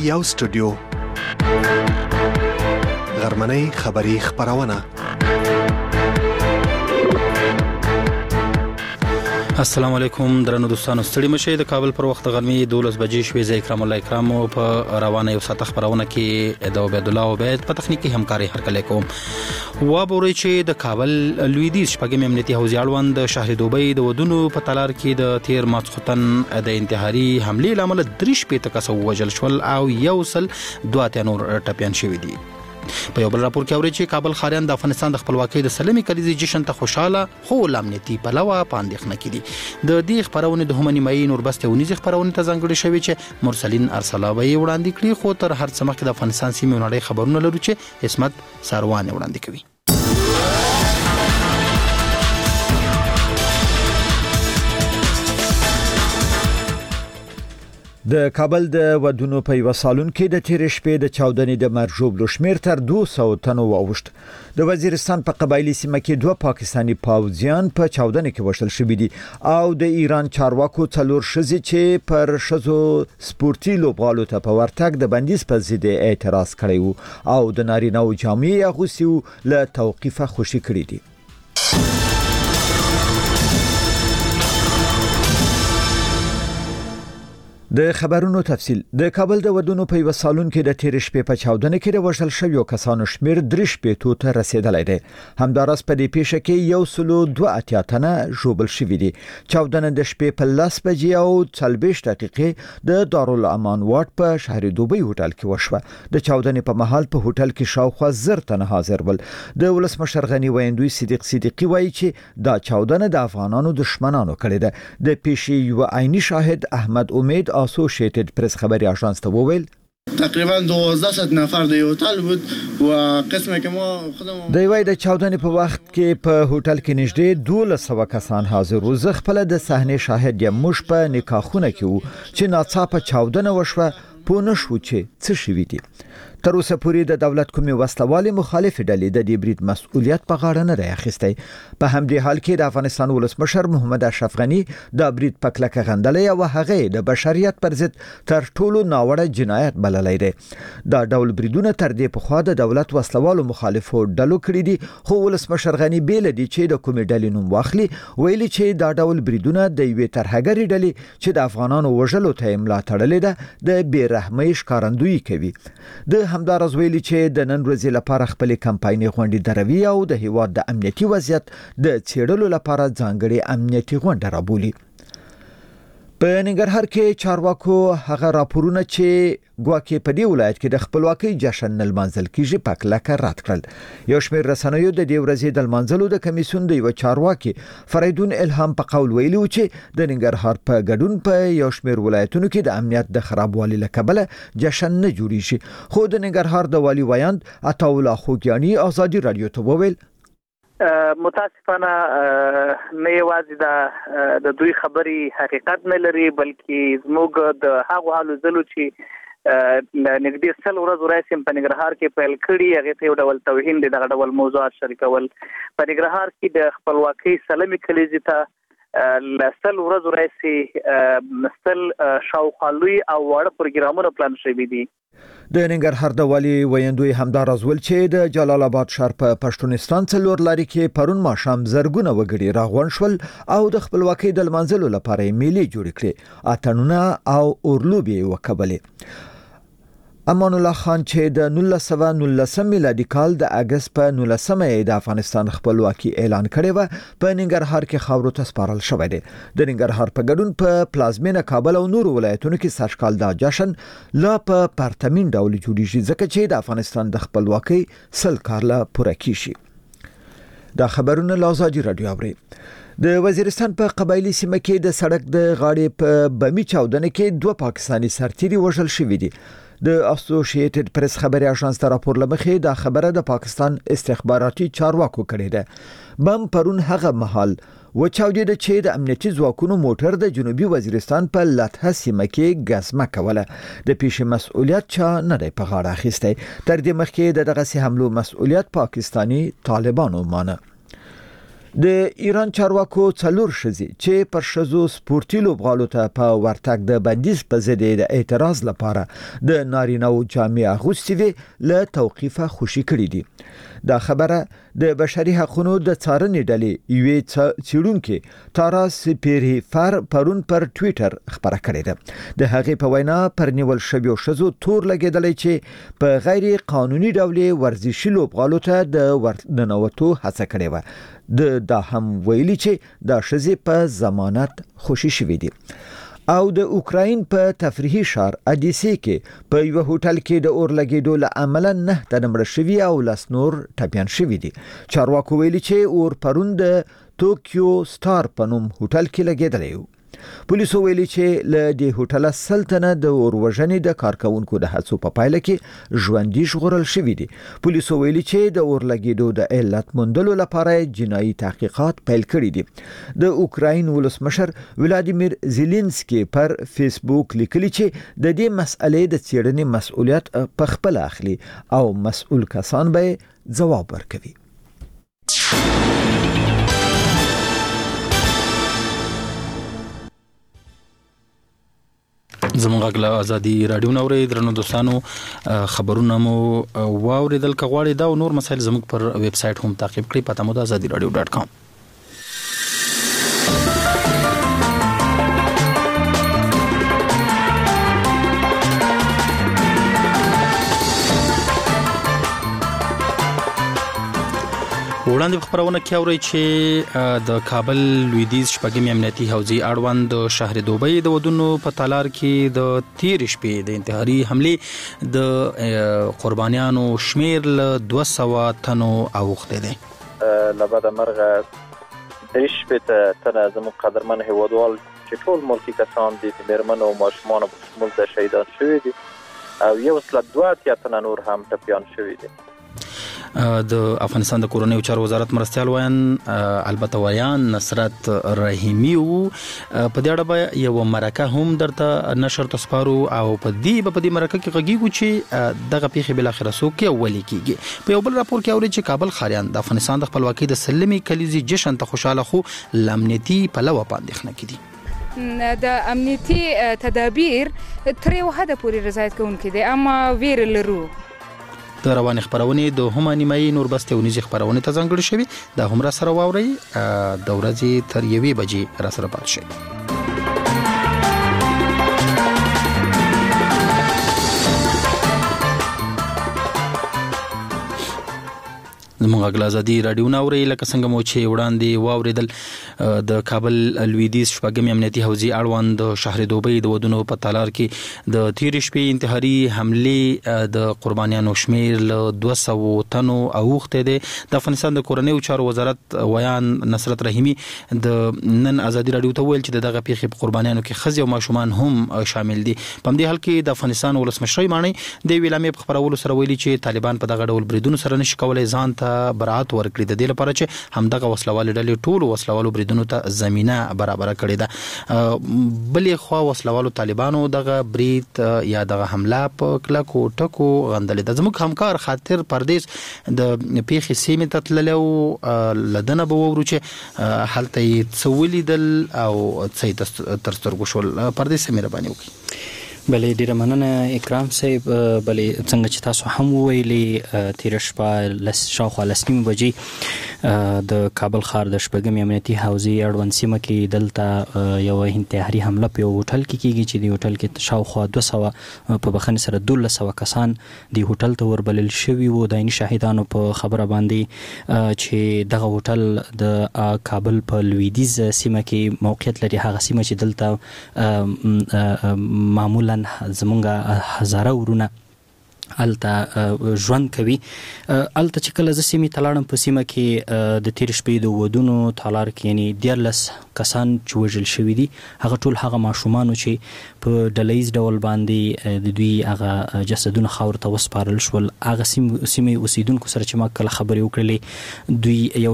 یو سټوډیو غرمنۍ خبری خبرونه. السلام علیکم درنو دوستانو، ستړي مشه. د کابل پر وخت غرمې 12 بجې شوې. زه اکرام الله اکرام په روانه یو ساعت خبرونه کې د عبد الله عبید په تخنیکی همکاري هرکله کوم. و بوري چې د کابل لویدیځ شپږم امنیتي حوزې اړوند شهر دوبۍ د ودونو په تالار کې د تیر ماسختن د انتحاري حمله لامل 3 کس وژل شول او یو سل 2 نور ټپيان شوي دي. په یو بل راپور کې اوري چې کابل خاریان د افغانستان د خپلواکۍ د سلمي کلیزي جشن ته خوشاله خو امنیتي پلوه پاندېخنه کړي. د دې خبرونه د همني مې نور بسته ونیز خبرونه ته ځانګړي شوی چې مرسلین ارسلاوي وړاندې کړي، خو تر هر څه مخکې د افغانستان سیمې نړۍ خبرونه لرو چې اسمت ساروان وړاندې کوي. د کابل د ودونو په یو سالون کې د تیر شپې د چاودنې د مرجوب شمیر تر 200 تنو واوښت. د وزیرستان په قبایلی سیمه کې 2 پاکستانی پوځیان په چاودنې کې وژل شوي دي او د ایران چارواکو څلور ښځې چې پر ښځو سپورتي لوبغالو ته په ورتګ د بندیز په ضد اعتراض کړی وو او د نارینه‌و جامې اغوستي له توقیفه خوشي کړي دي. د خبرونو تفصیل. د کابل د ودونو په یو سالون کې د تیر شپې په چاودنه کې د وژل شویو کسانو شمیر 3 ته رسیدلی دی. همدارس په دې پیښه کې 102 تنه ژوبل شوي دي. چاودنه د شپې په 10 بجې او 40 دقیقې د دارالامان واټ په شهر دوبۍ هوټل کې وشوه. د چاودنې په مهال په هوټل کې شاوخوا 10 تنه حاضر ول. د ولسمشر غنی ویندوی صدیقی وایي چې دا چاودنه د افغانانو دشمنانو کړې ده. د پیښې یو عیني شاهد احمد امید اسوسییټډ پریس خبري اژانس ته وویل تقریبا 12 نفر د هوټل بود و قسمه که ما خودمون د وای د چاودنې په وخت کې په هوټل کې نږدې 1200 کسان حاضر وو. زه خپل د صحنه شاهد یم. موږ په نکاحونه کې وو چې ناڅاپه چاودنه وشوه. په نشو چې څه شوي دي. تر اوسه پورې د دولت کومې وسلوالې مخالف ډلې د دې برید مسؤلیت په غاړه نه راخستی. په همدې حال کې د افغانستان ولسمشر محمد اشرف غنی د برید په کلکه غندلې او هغه د بشریت پر ضد تر ټولو ناوړه جنایت بللی دی. دا ډول بریدونه تر دې پخوا د دولت وسلوالو مخالفو ډلو کړی دي، خو ولسمشر غنی بیل دي چې د کومې ډلې نوم واخلي. ویلي چې دا ډول بریدونه د یوې ترهګرې ډلې چې د افغانانو وژلو ته املا تړلې ده د بیرحمۍ ښکارندویي کوي. د همدارز ویلي چې د نن ورځې لپاره خپل کمپایني غونډې دروي او د هیواد د امنیتي وضعیت د چیرلو لپاره ځانګړي امنیتي غونډه رابولي. په ننګرهار کې چارواکو هغه راپورونه چې ګواکې په دې ولایت کې د خپلواکۍ جشن نلمانځل کیږي په کلکه رد کړل. یو شمېر رسنیو د دې ورځې د لمانځلو د کمیسیون د یو چارواکي فریدون الهام په قول ویلي چې د ننګرهار په ګډون په یو شمېر ولایتونو کې د امنیت د خرابوالي له کبله جشن نه جوړیږي. خو د ننګرهار د والی ویاند عطاالله خوګیاني ازادي رادیو ته وویل متاسفانه نه یوازې د دوی خبري حقیقت نه لري، بلکې زموږ د هغو حالو زلو چې نږدې 100 ورځې راځي په ننګرهار کې پیل کړي هغه ته یو ډول توهین دي، دغه ډول موضوعات شریکول. په ننګرهار کې د خپلواکۍ سلمي کلیزي ته 100 ورځې راځي مستل شاوخوا لوی او وړ پروګرامونه پلان شوي دي. د ننګرهار د والی ویندوی همدارز ول چې د جلال آباد ښار په پښتونستان څلور لاري کې پرون ماښام زرګونه وګړي راغون شول او د خپلواکۍ د لمانځلو لپاره میلې جوړ کړې. اتڼونه او اورلوبې وکبلې. امان الله خان چې د 1919 میلادي کال د اگست په 19 د افغانستان خپلواکي اعلان کړی و په ننګرهار کې خاورو ته سپارل شوی دی. د ننګرهار په ګډون په پلازمینه کابل او نور ولایتونو کې سرشکال دا جشن لا په پرتمین ډول جوړیږي ځکه چې د افغانستان د خپلواکۍ 100 کال پوره کیږي. دا خبرونه لازادي رادیو اوري. د وزیرستان په قبایلی سیمه کې د سړک د غاړې په بمی چاودنه کې 2 پاکستانی سرتیري وژل شوي دي. د اسوسییټډ پریس خبري اژانس ته راپور لمخې دا خبره د پاکستان استخباراتي چارواکو کړې ده. بم پرون هغه محل و چاودېده چې د امنیتي ځواکونو موټر د جنوبي وزیرستان په لته سیمه کې ګزمه کوله. د پیښې مسؤلیت چا نه دی په غاړه اخیستی. تر دې مخکې دغه حملو مسؤلیت پاکستانی طالبانو مانه. د ایران چارواکو څلور ښځې چې پر ښځو سپورتي لوبغالو ته په ورتګ د بندیز په ضد د اعتراض لپاره د نارینه‌و جامې اغوستې وې له توقیفه خوشي کړي دي. دا خبره د بشري حقوقو د څارنې ډلې یوې څېړونکې تارا سپیریفر پرون پر ټوئیټر خبره کړې ده. د هغې په وینا پر نیول شویو ښځو تور لګېدلی چې په غیر قانوني ډول ورزشي لوبغالو ته د ورننوتو هڅه کړې وه. دا هم ویلي چې دا ښځې په ضمانت خوشي شوې دي. او د اوکراین په تفریحي ښار ادیسی کې په یو هوټل کې د اور لګیدو له امله 9 تنه مړه شوي او لس نور ټپیان شوي دي. چارواکو ویلي چې اور پرون د ټوکیو سټار په نوم هوټل کې لګیدلی و. پولیسو ویلي چې له دې هوټل سلطنه د اور وژنې د کارکونکو د هڅو په پایله کې ژوندي ژغورل شوي دي. پولیسو ویلي چې د اور لګیدو د علت موندلو لپاره جنایي تحقیقات پیل کړي دي. د اوکراین ولسمشر ولادیمیر زيلنسکي پر فیسبوک لیکلي چې د دې مسئلې د څېړنې مسؤلیت په خپل اخلي او مسؤل کسان به ځواب ورکوي. زموږ غږ ازادي رادیو نوري درنو دوستانو خبرونه مو واوریدل. کغواړي دا او نور مسایل زموږ پر ویب سټ هم تعقیب کړئ. پته مو د azadiradio.com. وړاندې خبرونه کې اوري چې د کابل لویدیز شپږم امنیتي حوزې اړوند د شهر دوبۍ د ودونو په تالار کې د تیر شپې د انتحاري حمله د قربانیانو شمیر له 200 تنو اوخته دي. لبد مرغه درش په تر زموږ قدرمن هیوادوال چې ټول ملکی کسان دي د مرمنو او ماشومان په شمول د شهیدان شوي دي او یو سل 2 تن نور هم ټپیان شوي دي. د افغانستان د کورنیو چارو وزارت مرستيال وایان البته وایان نصرت رحیمی په دې اړه یو مرکه هم درته نشر تسپارو او په دې مرکه کې غږیږي چې دغه پیښه بل اخر سو کې ولي کیږي. په یو بل راپور کې اوري چې کابل خاریان د افغانستان د خپلواکۍ د سلمي کلیزي جشن ته خوشاله خو لامنيتي په لو باندې خنه کړي. د امنیتي تدابیر تر یو حد پورې رضایت کوونکي دي اما ویر لرو. د روان خبرونه د هم نیمایي نور بسته ونیزي خبرونه ته ځانګړي شوی د هم را سره واوري د ورځې تر 1 بجې را سره پات شي. زموږ غږ ازادي رادیو نوري لکه څنګه مو چې وړاندې واوریدل د کابل لویدیز شپږم امنیتي حوزې اړوند د شهر دوبۍ د ودونو په تالار کې د تیر شپې انتحاري حمله د قربانیانو شمیر له 200 تنو اوخته دي. د افغانستان د کورنیو چارو وزارت ویان نصرت رحیمی د نن ازادي رادیو ته ویل چې دغه پیښې په قربانیانو کې ښځې او ماشومان هم شامل دي. په دې حال کې د افغانستان ولسمشر مانی د ویلامې په خبرولو سره ویلي چې طالبان په دغه ډول بریدونو سره نشي کولای ځان ته برات ورکړي د دې لپاره چې همدغه وسلوال ډلې ټول وسلوالو بریدونو ته زمينه برابر کړې ده. بلې خو وسلوالو طالبانو دغه برید یا دغه حمله په کلکو ټکو غندلې ده. زموږ همکار خاطر پردیس د پیښې سیمه ته تللو لدنه به ورو چې حالت څولې دل او څه تر سترګو شول. پردیس مهرباني وکړئ. بلې ډیره مننه اکرام صاحب. بلې څنګه چې تاسو هم ویلي تیر شپه شاوخوا 10 بجې د کابل ښار د شپږم امنیتي حوزې اړوند سیمه کې دلته یو انتحاري حمله په هوټل کې کیږي چې د هوټل کې شاوخوا 200 په بخښنې سره 1200 کسان د هوټل ته وربلل شوي وو. د عیني شاهدانو په خبره باندې چې دغه هوټل د کابل په لویدیز سیمه کې موقعیت لري، هغه سیمه چې دلته معمولا زمونږه هزاره ورونه الته ژوند کوي. الته چې کله ز سیمه تلاړم په سیمه کې د تیر شپې د ودونو تالار کې یعنی 14 کسان چې وژل شوي دي هغه ټول هغه ماشومان چې په ډلهیز ډول باندې د دوی هغه جسدونه خاور ته وسپارل شول. هغه سیمې اوسیدونکو سره چې ما کله خبرې وکړلې دوی یو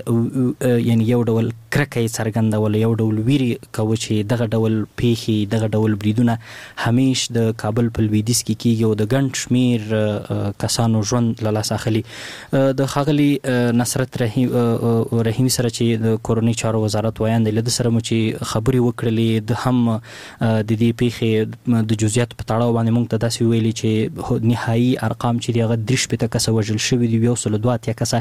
ډول کرکه څرګندول، یو ډول ویری کوي چې دغه ډول پیښې دغه ډول بریدونه همیش د کابل په لویدیځ کې کیږي او د ګڼ شمیر کسانو ژوند له لاسه اخلي. د ښاغلي نصرت رحیمي سره چې د کورنۍ چارو وزارت وایاند له سره مو چې خبرې وکړلې د هم د دې پیښې د جزئیات په تړاو باندې موږ ته داسې ویلي چې نهایي ارقام چې هغه 3 کسه وژل شوي دي، 102 کسه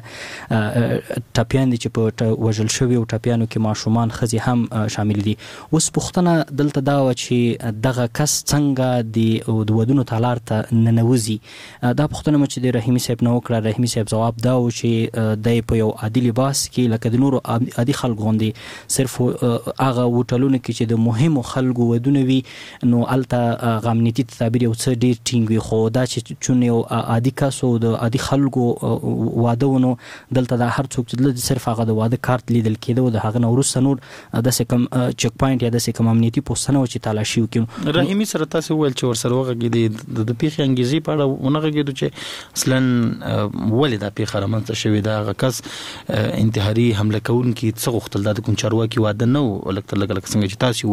ټپیان دي چې په وژل شوي او ټپیانو کې ماشومان ښځې هم شامل دي. اوس پوښتنه دلته دا و چې دغه کس څنګه د ودونو تالار ته ننوځي. دا پوښتنه مو چې د رحیمي صاحب نه وکړه. رحیمي صاحب ځواب دا و چې د په یو عادي لباس کې لکه د نورو عادي خلکو غوندې صرف هغه هوټلونو کې چې د مهمو خلکو ودونه وي نو هلته امنیتي تدابیر یو څه ډېر ټینګ وي، خو دا چې چون یو عادي کس او د عادي خلکو واده ونه دلته دا هر څوک چې صرف هغه د واده کارت لیدل کېده او د هغه نه وروسته نور داسې کوم چک پوینټ یا داسې کوم امنیتي پوسټونه و چې تالاشي وکړي. رحیمي سره تاسو ویل چې ورسره وغږېدې د پیښې انګیزې په اړه ونه غږېدو چې اصلا ولې دا پیښه رامنځته شوې ده. هغه کس انتحاري حمله کوونکي څه غوښتل؟ دا د کوم چارواکي واده نه و لکه څنګه چې تاسو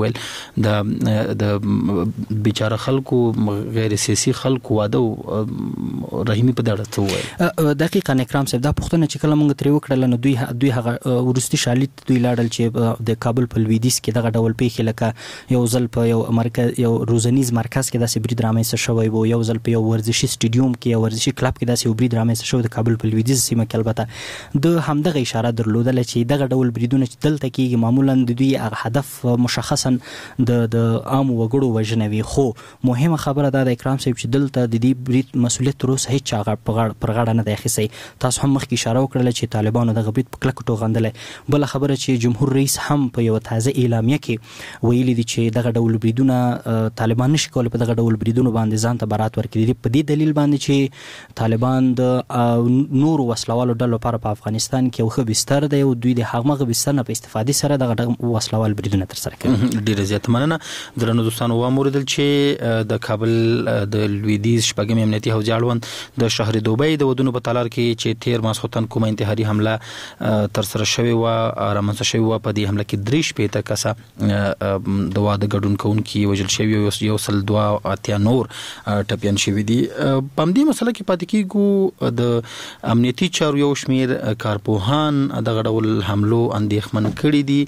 ویل د بیچاره خلکو غیر سیاسي خلکو واده و. رحیمي په دې اړه څه ویل؟ دقیقاً اکرام صاحب دا پوښتنه چې کله موږ ترې وکړله نو دوی هغه وروستي شالید دوی لاړل چې د کابل په لویدیځ کې دغه ډول پیښې لکه یو ځل په یو روزنیز مرکز کې داسې برید رامنځته شوی و، یو ځل په یو ورزشي سټیډیوم کې یو ورزشي کلب کې داسې برید رامنځته شوی د کابل په لویدیځ سیمه کې. البته د همدغه اشاره درلودله چې دغه ډول بریدونه چې دلته کېږي معمولا د دوی هدف مشخصا د عام وګړو وژنه وي، خو مهمه خبره دا د اکرام صاحب چې دلته د دې برید مسؤلیت تر اوسه هیڅ چا پر غاړه نه دی اخیستی. تاسو هم مخکې اشاره وکړله چې طالبانو دغه برید په کلکه توګه غندلی. بله خبره چې جمهور رئیس هم په یو تازه اعلامیه کې ویلي دي چې دغه ډول بریدونه طالبان نشي کولی په دغه ډول بریدونو باندې ځان ته برات ورکړي. په دې دلیل باندې چې طالبان د نورو وسلوالو ډلو لپاره په افغانستان کې یو ښه بستر دی او دوی د هغه بستر نه په استفادې سره دغه وسلوال بریدونه ترسره کوي. ډېره زیاته مننه. درنو دوستانو واوریدل چې د کابل د لویدیځ شپږم امنیتي حوزې اړوند د شهر دوبۍ د ودونو په تالار کې چې تیر ماسخوتن کومه انتحاري حمله ترسره شوې وه رامنځته شوې وه. په دې حمله کې 3 کسه د واده ګډون کوونکي وژل شوي او 102 نور ټپیان شوي دي. په همدې مسله کې پاتې کېږو د امنیتي چارو یو شمېر کارپوهان دغه ډول حملو اندېښمن کړي دي،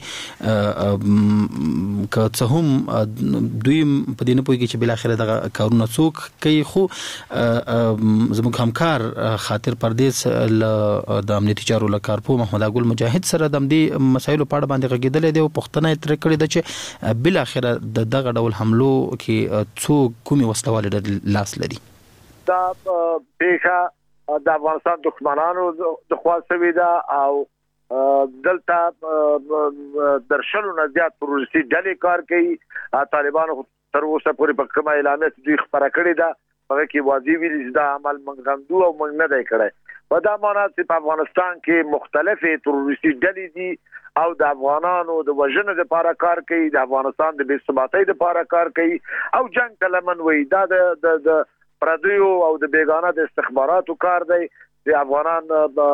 که څه هم دوی په دې نه پوهېږي چې بالاخره دغه کارونه څوک کوي، خو زموږ همکار خاطر پردیس د امنیتي چارو له کارپوه محمد ګل مجاهد سره د همدې مسایلو په اړه باندې غږېدلی دی او پوښتنه یې ترې کړې ده چې بالاخره دغه ډول حملو کې څوک کومې وسلوالې ډلې لاس لري. دا پیښه د افغانستان دښمنانو د خوا شوې ده او دلته درشلو نه زیات تروریستي ډلې کار کوي. طالبانو تر اوسه پورې په کومه اعلامیه دوی خبره کړې ده هغه کې واضح ویلي چې دا عمل موږ غندو او موږ نه دی کړی. په دا معنا چې په افغانستان کې مختلفې تروریستي ډلې دي او د افغانانو د وژنې لپاره کار کوي، د افغانستان د بې ثباتۍ لپاره کار کوي او جنگ ته لمن وي. دا د پردیو او د بیگانه د استخباراتو کار دی. د افغانان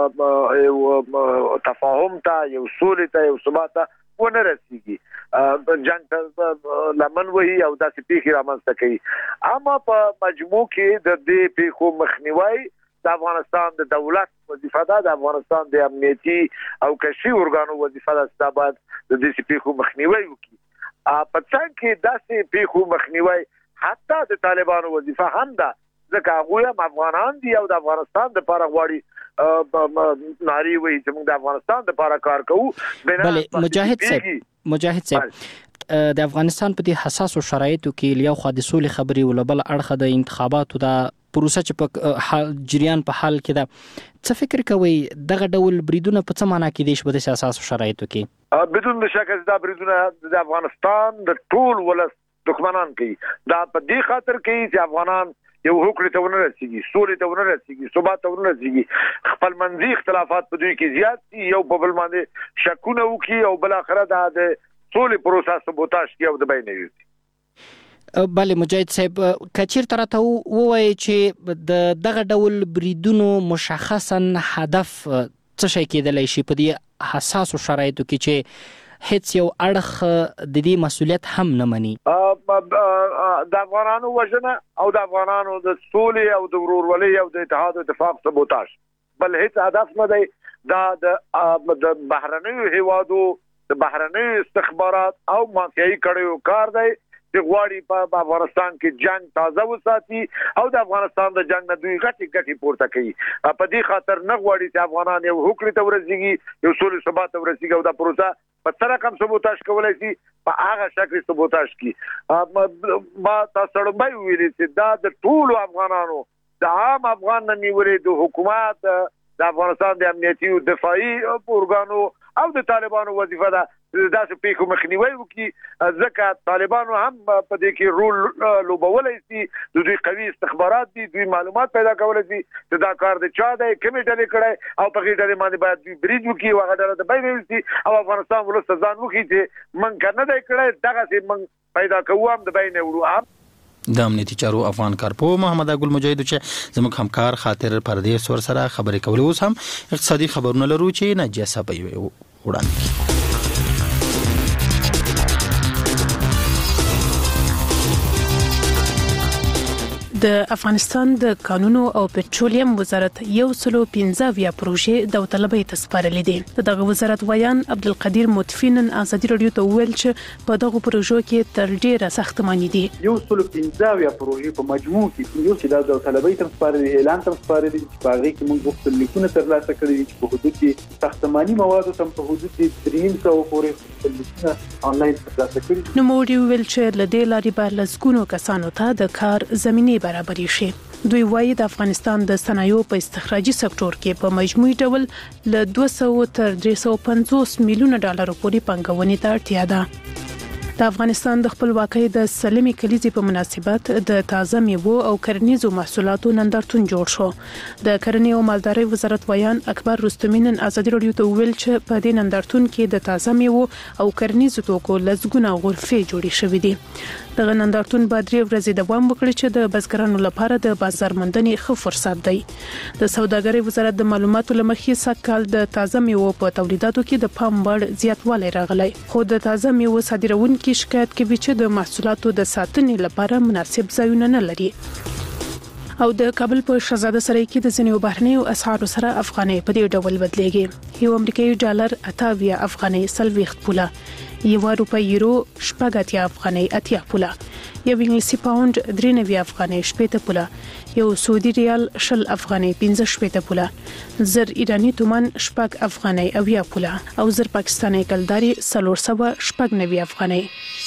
تفاهم ته یو سولې ته یو ثبات ته ونه رسیږي، جنگ ته لمن وي او داسې پیښې رامنځته کوي. اما په مجموع کې د دې پیښو مخنیوي د افغانستان د دولت وظیفه ده، د افغانستان د امنیتي او کشفي ارګانو وظیفه ده چې باید د دې پیښو مخنیوي وکړي. په څنګه کې داسې پیښو مخنیوي حتی د طالبانو وظیفه هم ده، ځکه هغوی هم افغانان دي او د افغانستان لپاره غواړي ناري وي چې موږ د افغانستان لپاره کار کوو. بله مجاهد صاحب د افغانستان په دې حساسو شرایطو کې یو خو د سولې خبرې ول بل اړخه د انتخاباتو د پروسه چې په جریان په حال کې ده، څه فکر کوي دغه ډول بریدونه په څه معنا کې دي چې په اساسو شرایطو کې بدون شک دا بریدونه د افغانستان د ټول ولس دښمنان کوي. دا په دې خاطر کوي چې افغانان یو حکومت ته ونه رسیږي، سولې ته ونه رسیږي، ثبات ته ونه رسیږي، خپل منځي اختلافات په دوی کې زیات دي، یو په بل باندې شکونه وکړي او بل اخره د سولې پروسه سبوتاژ کی او د بین نه بله مجاهد صاحب کچیر تر ته وایي چې دغه ډول بریدونو مشخصا هدف څه شي کېدلی شي په دې حساسو شرایطو کې چې هیڅ یو اړخ د دې مسؤلیت هم نه مني د افغانانو وژنه او د افغانانو د سولې او د ورورولۍ او د اتحاد او اتفاق سبوتاژ بل هیڅ هدف نه دی دا د بهرنیو هیوادو د بهرنیو استخبارات او مافیایي کړیو کار دی چې غواړي په افغانستان کې جنگ تازه وساتي او د افغانستان د جنگ نه دوی غټي پورته کوي په دې خاطر نه غواړي چې افغانان یو حکومت ورسیږي یو سولې ثبات ورسیږي او دا پروسه په سره کم سبوتاژ کولای شي په هغه شکل سبوتاژ کی ما تاسو ویلي چې دا د ټول افغانانو د عام افغان نه نیولې د حکومت د افغانستان د امنیتي او دفاعي اورګانو او د طالبانو وظیفه ده دا چې پیښو مخنیوي وکړي ځکه طالبانو هم په دې کې رول لوبولای شي د دوی قوي استخبارات دي دوی معلومات پیدا کولای شي چې دا کار د چا دی کومې ډلې کړي او په دې ډلې باندې باید دوی بریډ وکړي او هغه ډله د بین وي او افغانستان ولست ځان وکړي چې من کنه دی کړي دغه چې من پیدا کوم د بین وړو د امنیتي چارو افغان کارپو محمد ګل مجاهد چې زموږ همکار خاطر پردیس ور سره خبرې کولې اوس هم اقتصادي خبرونه لرو چې نجیسه په وړاندې د افغانستان د کانونو او پټرولیم وزارت 115 پروژې داوطلبۍ ته سپارلې دي دغه وزارت ویان عبدالقدیر مطفی نن ازادي رادیو ته ویل چې په دغه پروژو کې تر ډیره ساختماني دي 115 پروژې په مجموع کې یو چې د داوطلبۍ ته سپارلې اعلان ته سپارلې چې په هغه کې موږ وختل لیکونه ترلاسه کړي چې په حدود کې ساختماني مواد هم په حدود کې 300 پورې لیکونه انلاین ترلاسه کړي نو موږ ویل چې له دې لارې به لږ کسانو ته د کار زمينه برابرې شي دوی وایي د افغانستان د صنایعو په استخراجي سکتور کې په مجموعي ډول له 200 تر 350 میلیونه ډالر پورې پانګونې ته اړتیا ده د افغانستان د خپلواکۍ د سلمې کلیزې په مناسبت د تازه میوو او کرنیزو محصولاتو نندارتون جوړ شو د کرنې او مالدارۍ وزارت ویان اکبر رستمی نن ازادي رادیو ته ویل چې په دې نندارتون کې د تازه میوو او کرنیزو توکو لزګونه غرفې جوړې شوې دي دغه نندارتون به 3 ورځې دوام وکړي چې د بزګرانو لپاره د بازار موندنې ښه فرصت دی د سوداګرۍ وزارت د معلوماتو لمخې سږکال د تازه میوو په تولیداتو کې د پام وړ زیاتوالی راغلی خو د تازه میوو صادرونکو شکایت کوي چې د محصولاتو د ساتنې لپاره مناسب ځایونه نه لري او د کابل په شهزاده سرای کې د ځینو بهرنیو اسعارو سره افغانۍ په دې ډول بدلېږي یو امریکایي ډالر 28 افغانۍ 30 پوله یو روپۍ یورو 80 افغانۍ 80 پوله یو انګلیسي پاوند 93 افغانۍ 80 پوله یو سعودي ریال 20 افغانۍ 15 پوله زر ایرانی تومان 8 افغانۍ 90 پوله او زر پاکستاني کلداري 390 افغانۍ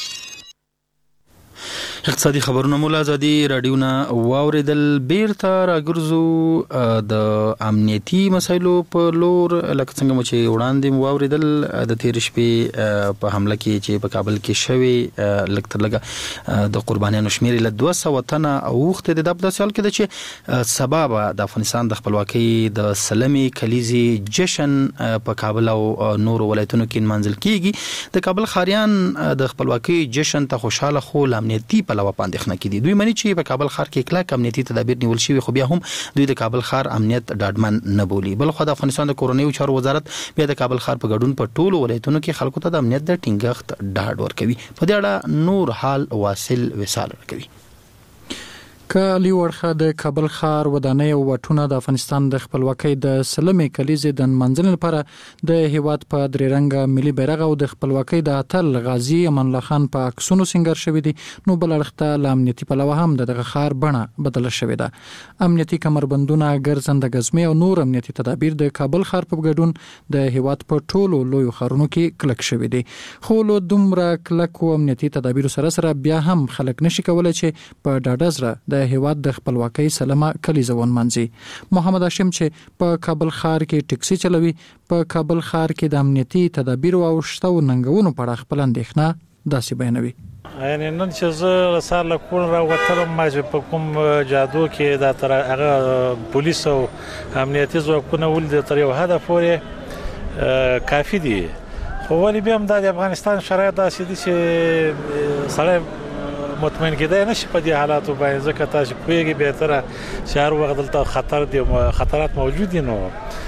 اقتصادي خبرونه مولا ازادي رادیو نه واوریدل بیرته راګرځو د امنیتي مسایلو په لور لکه څنګه مو چې وړاندې واوریدل د تیر شپې په حمله کې چې په کابل کې شوی لکه لګه د قربانیانو شمیر له 200 تنه اوخته د داسې حال کې چې سبب د افغانستان د خپلواکۍ د سلمې کلیزې جشن په کابل او نور ولایتونو کې منځل کیږي د کابل خاریان د خپلواکۍ جشن ته خوشاله خو امنیتي په لور پاندښنه کړي دوی مني چې په کابل ښار کې کلک امنیتي تدابیر نیول شوی خو بیا هم دوی د کابل ښار امنیت ډاډمن نه بولي بل خو د افغانستان د کورونیو چارو وزارت بیا د کابل ښار په ګډون په ټولو ولایتونو کې خلکو ته د امنیت د ټینګښت ډاډ ورکوي په دې اړه نور حال واصل وصال کوي کالی ورخه د کابل ښار ودانۍ او وټونه د افغانستان د خپلواکۍ د سلمې کلیزې د منځنۍ لپاره د هیواد په درې رنګه ملي بیرغ او د خپلواکۍ د اتل غازی امان الله خان په عکسونو سنگار شوی دي نو بل اړخته ل امنیتي پلوه هم دغه ښار بڼه بدله شوې ده امنیتي کمربندونه ګرځنده غزمه او نور امنیتي تدابیر د کابل ښار په ګډون د هیواد په ټولو لوی ښارونو کې کلک شوی دي خو له دومره کلک امنیتي تدابیر سره بیا هم خلک نشي کولای چې په ډاډه زړه د هیواد د خپلواکۍ سلمه کلیزه ونمنځي محمد هاشم چې په کابل ښار کې ټکسي چلوي په کابل ښار کې د امنیتي تدابیر او شتو ننګونو په اړه خپل اندېښنه داسې بیانوي یعنی نن چې زه سار له کور راوتلم ما چې په کوم جادو کې دا تر هغه پولیس او امنیتي ځواکونه ول د تر یو هدف پورې کافي دي خو خو ولې بیا هم د افغانستان شرایط داسې دي چې سړی مطمئن کېدای نشي په دې حالاتو باندې، ځکه تاسو پوهیږئ بهتره چې هر وخت دلته خطر دي، خطرات موجود دي، نو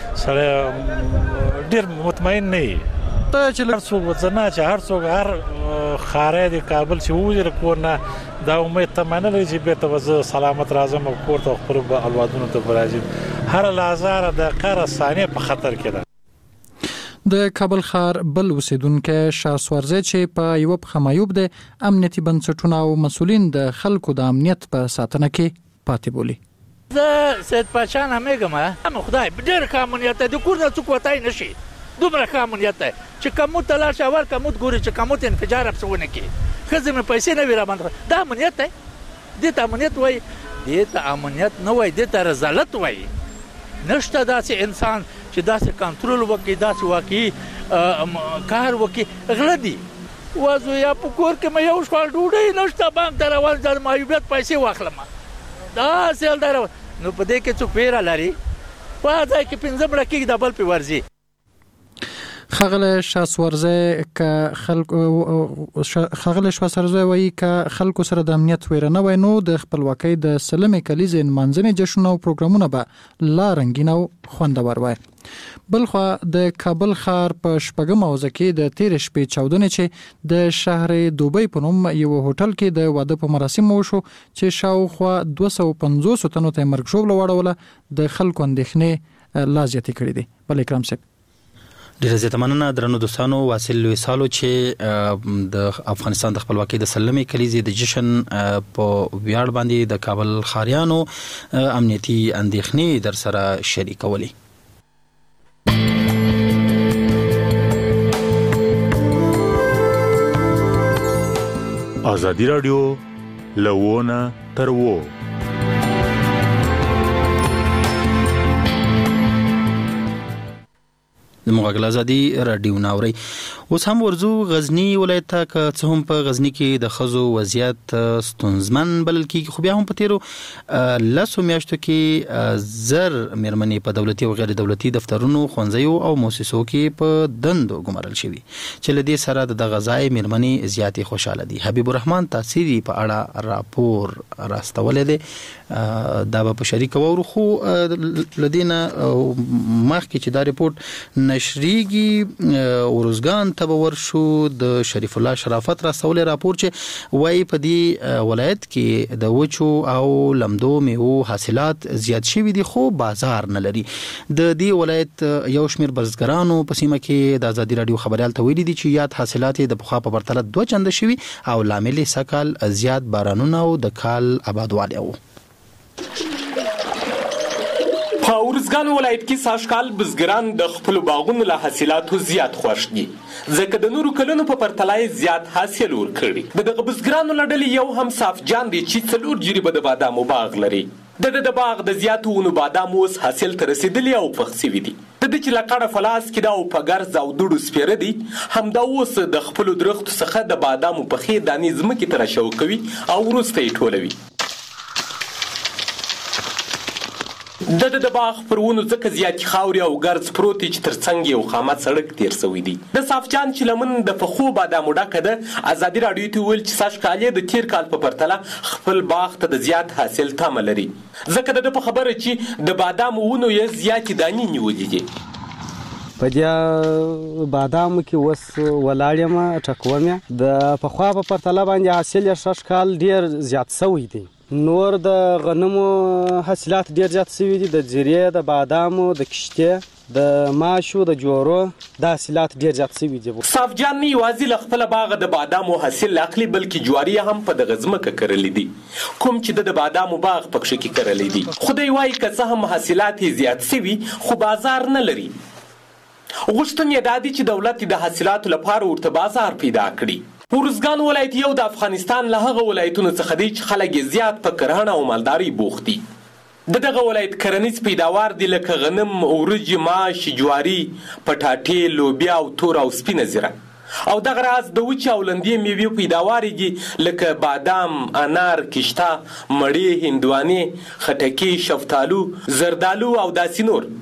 سړی ډیر مطمئن نه وي. چې هر څوک وځنه چې هر څوک هر خارې د کابل چې وځي کور نه دا امید تمنه لري چې بیرته وځه سلامت راځم او کور ته خپل اولادونو ته راځي. هر لحظه د قره ثانیه په خطر کې ده. د کابل ښار بل اوسیدونکو شاسوارزه چې په یو خمایوب د امنیتي بنسټونو او مسولین د خلکو د امنیت په ساتنه کې پاتې بولی. زه سید پاچا نامېږم، هم خدای ډېر کامونیت د کور نه څوک وتای نشي، دومره کامونیت دی چې کموت ته لاړ شي اول کموت ګوري چې کموت انفجار افسونه کوي، ښځې مې پیسې نه وي راباندې. دا امنیت دی، دې ته امنیت وایي، دې ته امنیت نه وایي، دې ته رذالت وایي. نشته داسې انسان چې داسې کنټرول وکړي، داسې واقعي کار وکړي. غله دي وازو یا په کور کې مې یو شوال ډوډۍ نشته، بانک ته روان ځم معیوبیت پیسې واخلم، داسې حال دی. نو په دې کې څوک ویره لري؟ په ځای کې 15 مړه کېږي د بل پې ورځي. خغله شاسوارزه که وایي که خلکو سره د امنیت ویره نه وای نو د خپلواکۍ د سلمې کلیزې نمانځنې جشن او پروګرامونه به لا رنګین او خوندور وای. بلخوا د کابل ښار په شپږم حوزه کې د تیر شپې چاودنې چې د شهر دوبۍ په نوم یو هوټل کې د واده په مراسمو وشو چې شاوخوا 250 تنو ته مرګ ژوبله واړوله، د خلکو اندېښنې لا زیاتې کړې دي. بل اکرام صاحب ډیره زیاته مننه درنو دوستانو. واصل لوی سالو چې د افغانستان د خپلواکۍ د سلمې کلیزې د جشن په ویاړ باندې د کابل ښاریانو امنیتي اندېښنې در سره شریکولې. ازادي رادیو لوونه تر وو د مغاګل ازادي رادیو ناوري. اوس هم ورزو غزنی ولایت ته که څه هم په غزنی کې د خزو وضعیت ستونزمن بلل کېږي، خو بیا هم په تیرو لسو میاشتو کې زر مېرمنې په دولتي او غیر دولتي دفترونو، ښوونځیو او مؤسسو کې په دندو ګمارل شوي چې له دې سره د غذای مېرمنې زیاتې خوشاله دي. حبیب الرحمن تاثیری په اړه راپور راستولی دی، دا به په شریک وورو. خو لدینا مخکې چې دا ریپورت نشریږي ورزګان ته به ورشو، د شریف الله شرافت راستولی راپور چې وایي په دې ولایت کې د وچو او لمدو میوو حاصلات زیات شوي دي خو بازار نه لري. د دې ولایت یو شمېر بزګرانو په سیمه کې د ازادي راډیو خبریال ته ویلي دي چې یاد حاصلات د پخوا په پرتله 2 چنده شوي او لامل یې سږکال زیات بارانونه او د کال آبادوالی و. په ورزګان ولایت کې ساشکال بزګران د خپل باغونو له حاصلاتو زیات خوښ دي، ځکه د نورو کلونو په پرتله زیات حاصل ورکړي. دغه بزګرانو له ډلې یو هم صاف جان دی چې 4 جریبه د بادامو باغ لري. د باغ د زیاتو ونو بادام اوس حاصل ته رسیدلی او پخ شوي دي. د چې لقړه فلاس کې دا او په ګرځ او دوړو سپیره دي، همدا اوس د خپل درختو څخه د بادامو په خې دانې ځمکې ته راشو کوي او وروسته یې ټولوي. د باغ پر ونو ځکه زیاتې خاورې او ګرځ پروت دي چې ترڅنګ یو خامه سړک تیر شوی دی. د صافجان چې لمن د پخو بادامو ډکه ده، ازادي راډیو ته ویل چې ساشکال د تیر کال په پرتله خپل باغ ته د زیات حاصل تمه لري، ځکه د په خبره چې د بادامو ونو یې زیاتې دانې نیولې دي. په دې بادامو کې اوس ولاړ یم، ټکوم یې. د پخوا په پرتله باندې حاصل یې ساشکال ډیر زیات شوی دی. نور د غنمو حاصلات ډیر زیات شوي دي، د زیرې، د بادامو، د کشتې، د ماشو، د جوارو د حاصلات ډیر زیات شوي دي. صافجان نه یوازې له خپل باغ د بادامو حاصل اخلي، بلکې جواري هم په دغه ځمکه کرلي دي، کوم چې د بادامو باغ پکښې کې کرلي دي. خدای وایي که څه هم حاصلات زیات شوي خو بازار نه لري. غوښتنې دا دي چې دولت د حاصلاتو لپاره ورته بازار پیدا کړي. ورزګان ولایت یو د افغانستان له هغه ولایتونو څخه دی چې خلک زیات په کرهڼه او مالدارۍ بوخت دي. دغه ولایت کرنیز پیداوار دي لکه غنم، ورجې، ماش، جواري، پټاټې، لوبیا او تور او سپینه زیره. او دغه راز د وچې او لندې میوې پیداوار دي لکه بادام، انار، کشته، مړې، هندوانې، خټکي، شفتالو، زردالو او داسې نور.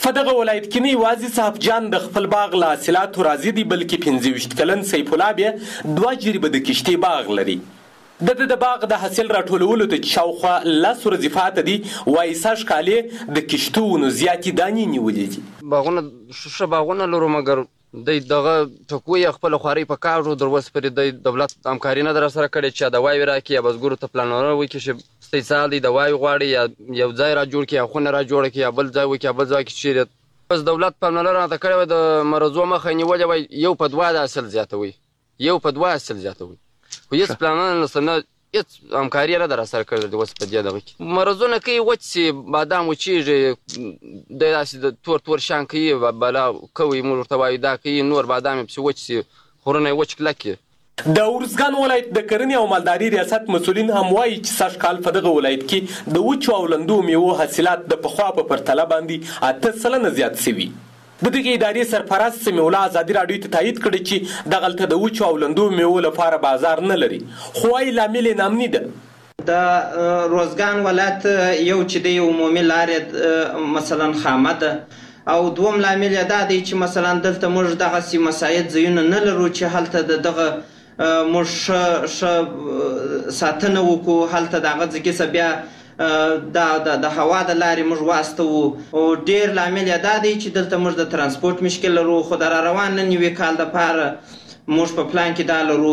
په دغه ولایت کې نه یوازې صاحب جان د خپل باغ له حاصلاتو راضي دی بلکې 25 کلن سیف الله بیا 2 جریبه د کشتۍ باغ لري. د باغ د حاصل راټولولو ته شاوخوا 10 ورځې پاته دي وایي سږ کال یې د کشتو ونو زیاتې دانې نیولې دي. باغونه ښه باغونه لرو مګر دغه ټکو یې خپله خوارۍ په کار وو در اوسه پورې د دولت همکاري نه ده راسره کړې چې دواوې راکړي یا بزګرو ته پلانونه وکړي چې استحصال دی دواوې غواړي یا یو ځای را جوړ کړي یا خونه را جوړه کړي یا بل ځای وکړي یا بل ځای کې چیرې بس دولت پاملرنه راته کړې وه د مرضو مخه یې نیولې وای 1 په 2 د حاصل زیاتوي 1 په 2 حاصل زیاتوي خو هېڅ پلانونه نشته نه هېڅ همکاري نه ده راسره کړې د اوس په دې دغه کې مرضونه کوي وچ سي بادام وچېږي د داسې د تور شان کوي بلا کوي موږ ورته وایو دا کوي نور بادام یې پسې وچ سي خورونه یې وچ کلک کړي. د ارزګان ولایت د کرنې او مالداري ریاست مسؤلین هم وایي چې سږ کال په دغه ولایت کې د وچو او لندو میوو حاصلات د پخوا په پرتله باندې 8% زیات شوي. د دغه ادارې سرپرست سمیع الله ازادي راډیو ته تایید کړی چې دغلته د وچو او لندو میوو لپاره بازار نه لري خو وايي لامل یې نامني ده. د روزګان ولایت یو چې د عمومي لارې مثلا خامه ده او دوم لامل یې دا دی چې مثلا دلته موږ دغسې مساعد ځایونه نه لرو چې هلته دغه موږ ښه ساتنه وکړو هلته د هغه ځای کې بیا د هوا د لارې موږ واستوو او ډېر لامل یې دا دی چې دلته موږ د ترانسپورټ مشکل لرو خو د را روان نن یوې کال دپاره موږ په پلان کې دا لرو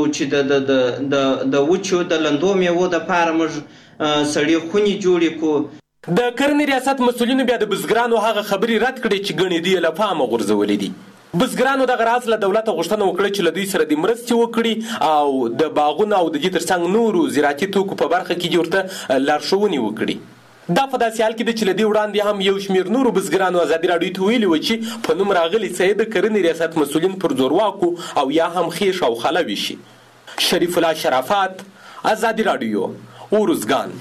چې د وچو د لندو میوو دپاره موږ سړې خونې جوړې کړو. د کرنې ریاست مسؤلینو بیا د بزګرانو هغه خبرې رد کړې چې ګڼې دي له پامه غورځولې دي. بزګرانو دغه راز له دولته غوښتنه وکړه چې له دوی سره د مرستې وکړي او د باغونو او د دې ترڅنګ نورو زراعتي توکو په برخه کې ورته لارښوونې وکړي. دا په داسې حال کې ده چې له دې وړاندې هم یو شمېر نورو بزګرانو ازادي راډیو ته ویلي وه چې په نوم راغلي څه د کرنې ریاست مسؤلین پر زورواکو او یا هم خیش او خله ویشي. شریف الله شرافت، ازادي راډیو، ارزګان.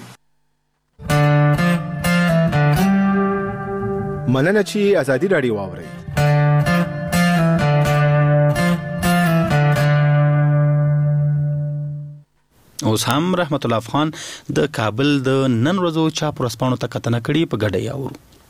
مننه چې ازادي راډیو واورئ. اوس هم رحمت الله افغان د کابل د نن ورځو چاپ ورځپاڼو ته کتنه کړې په ګډه یې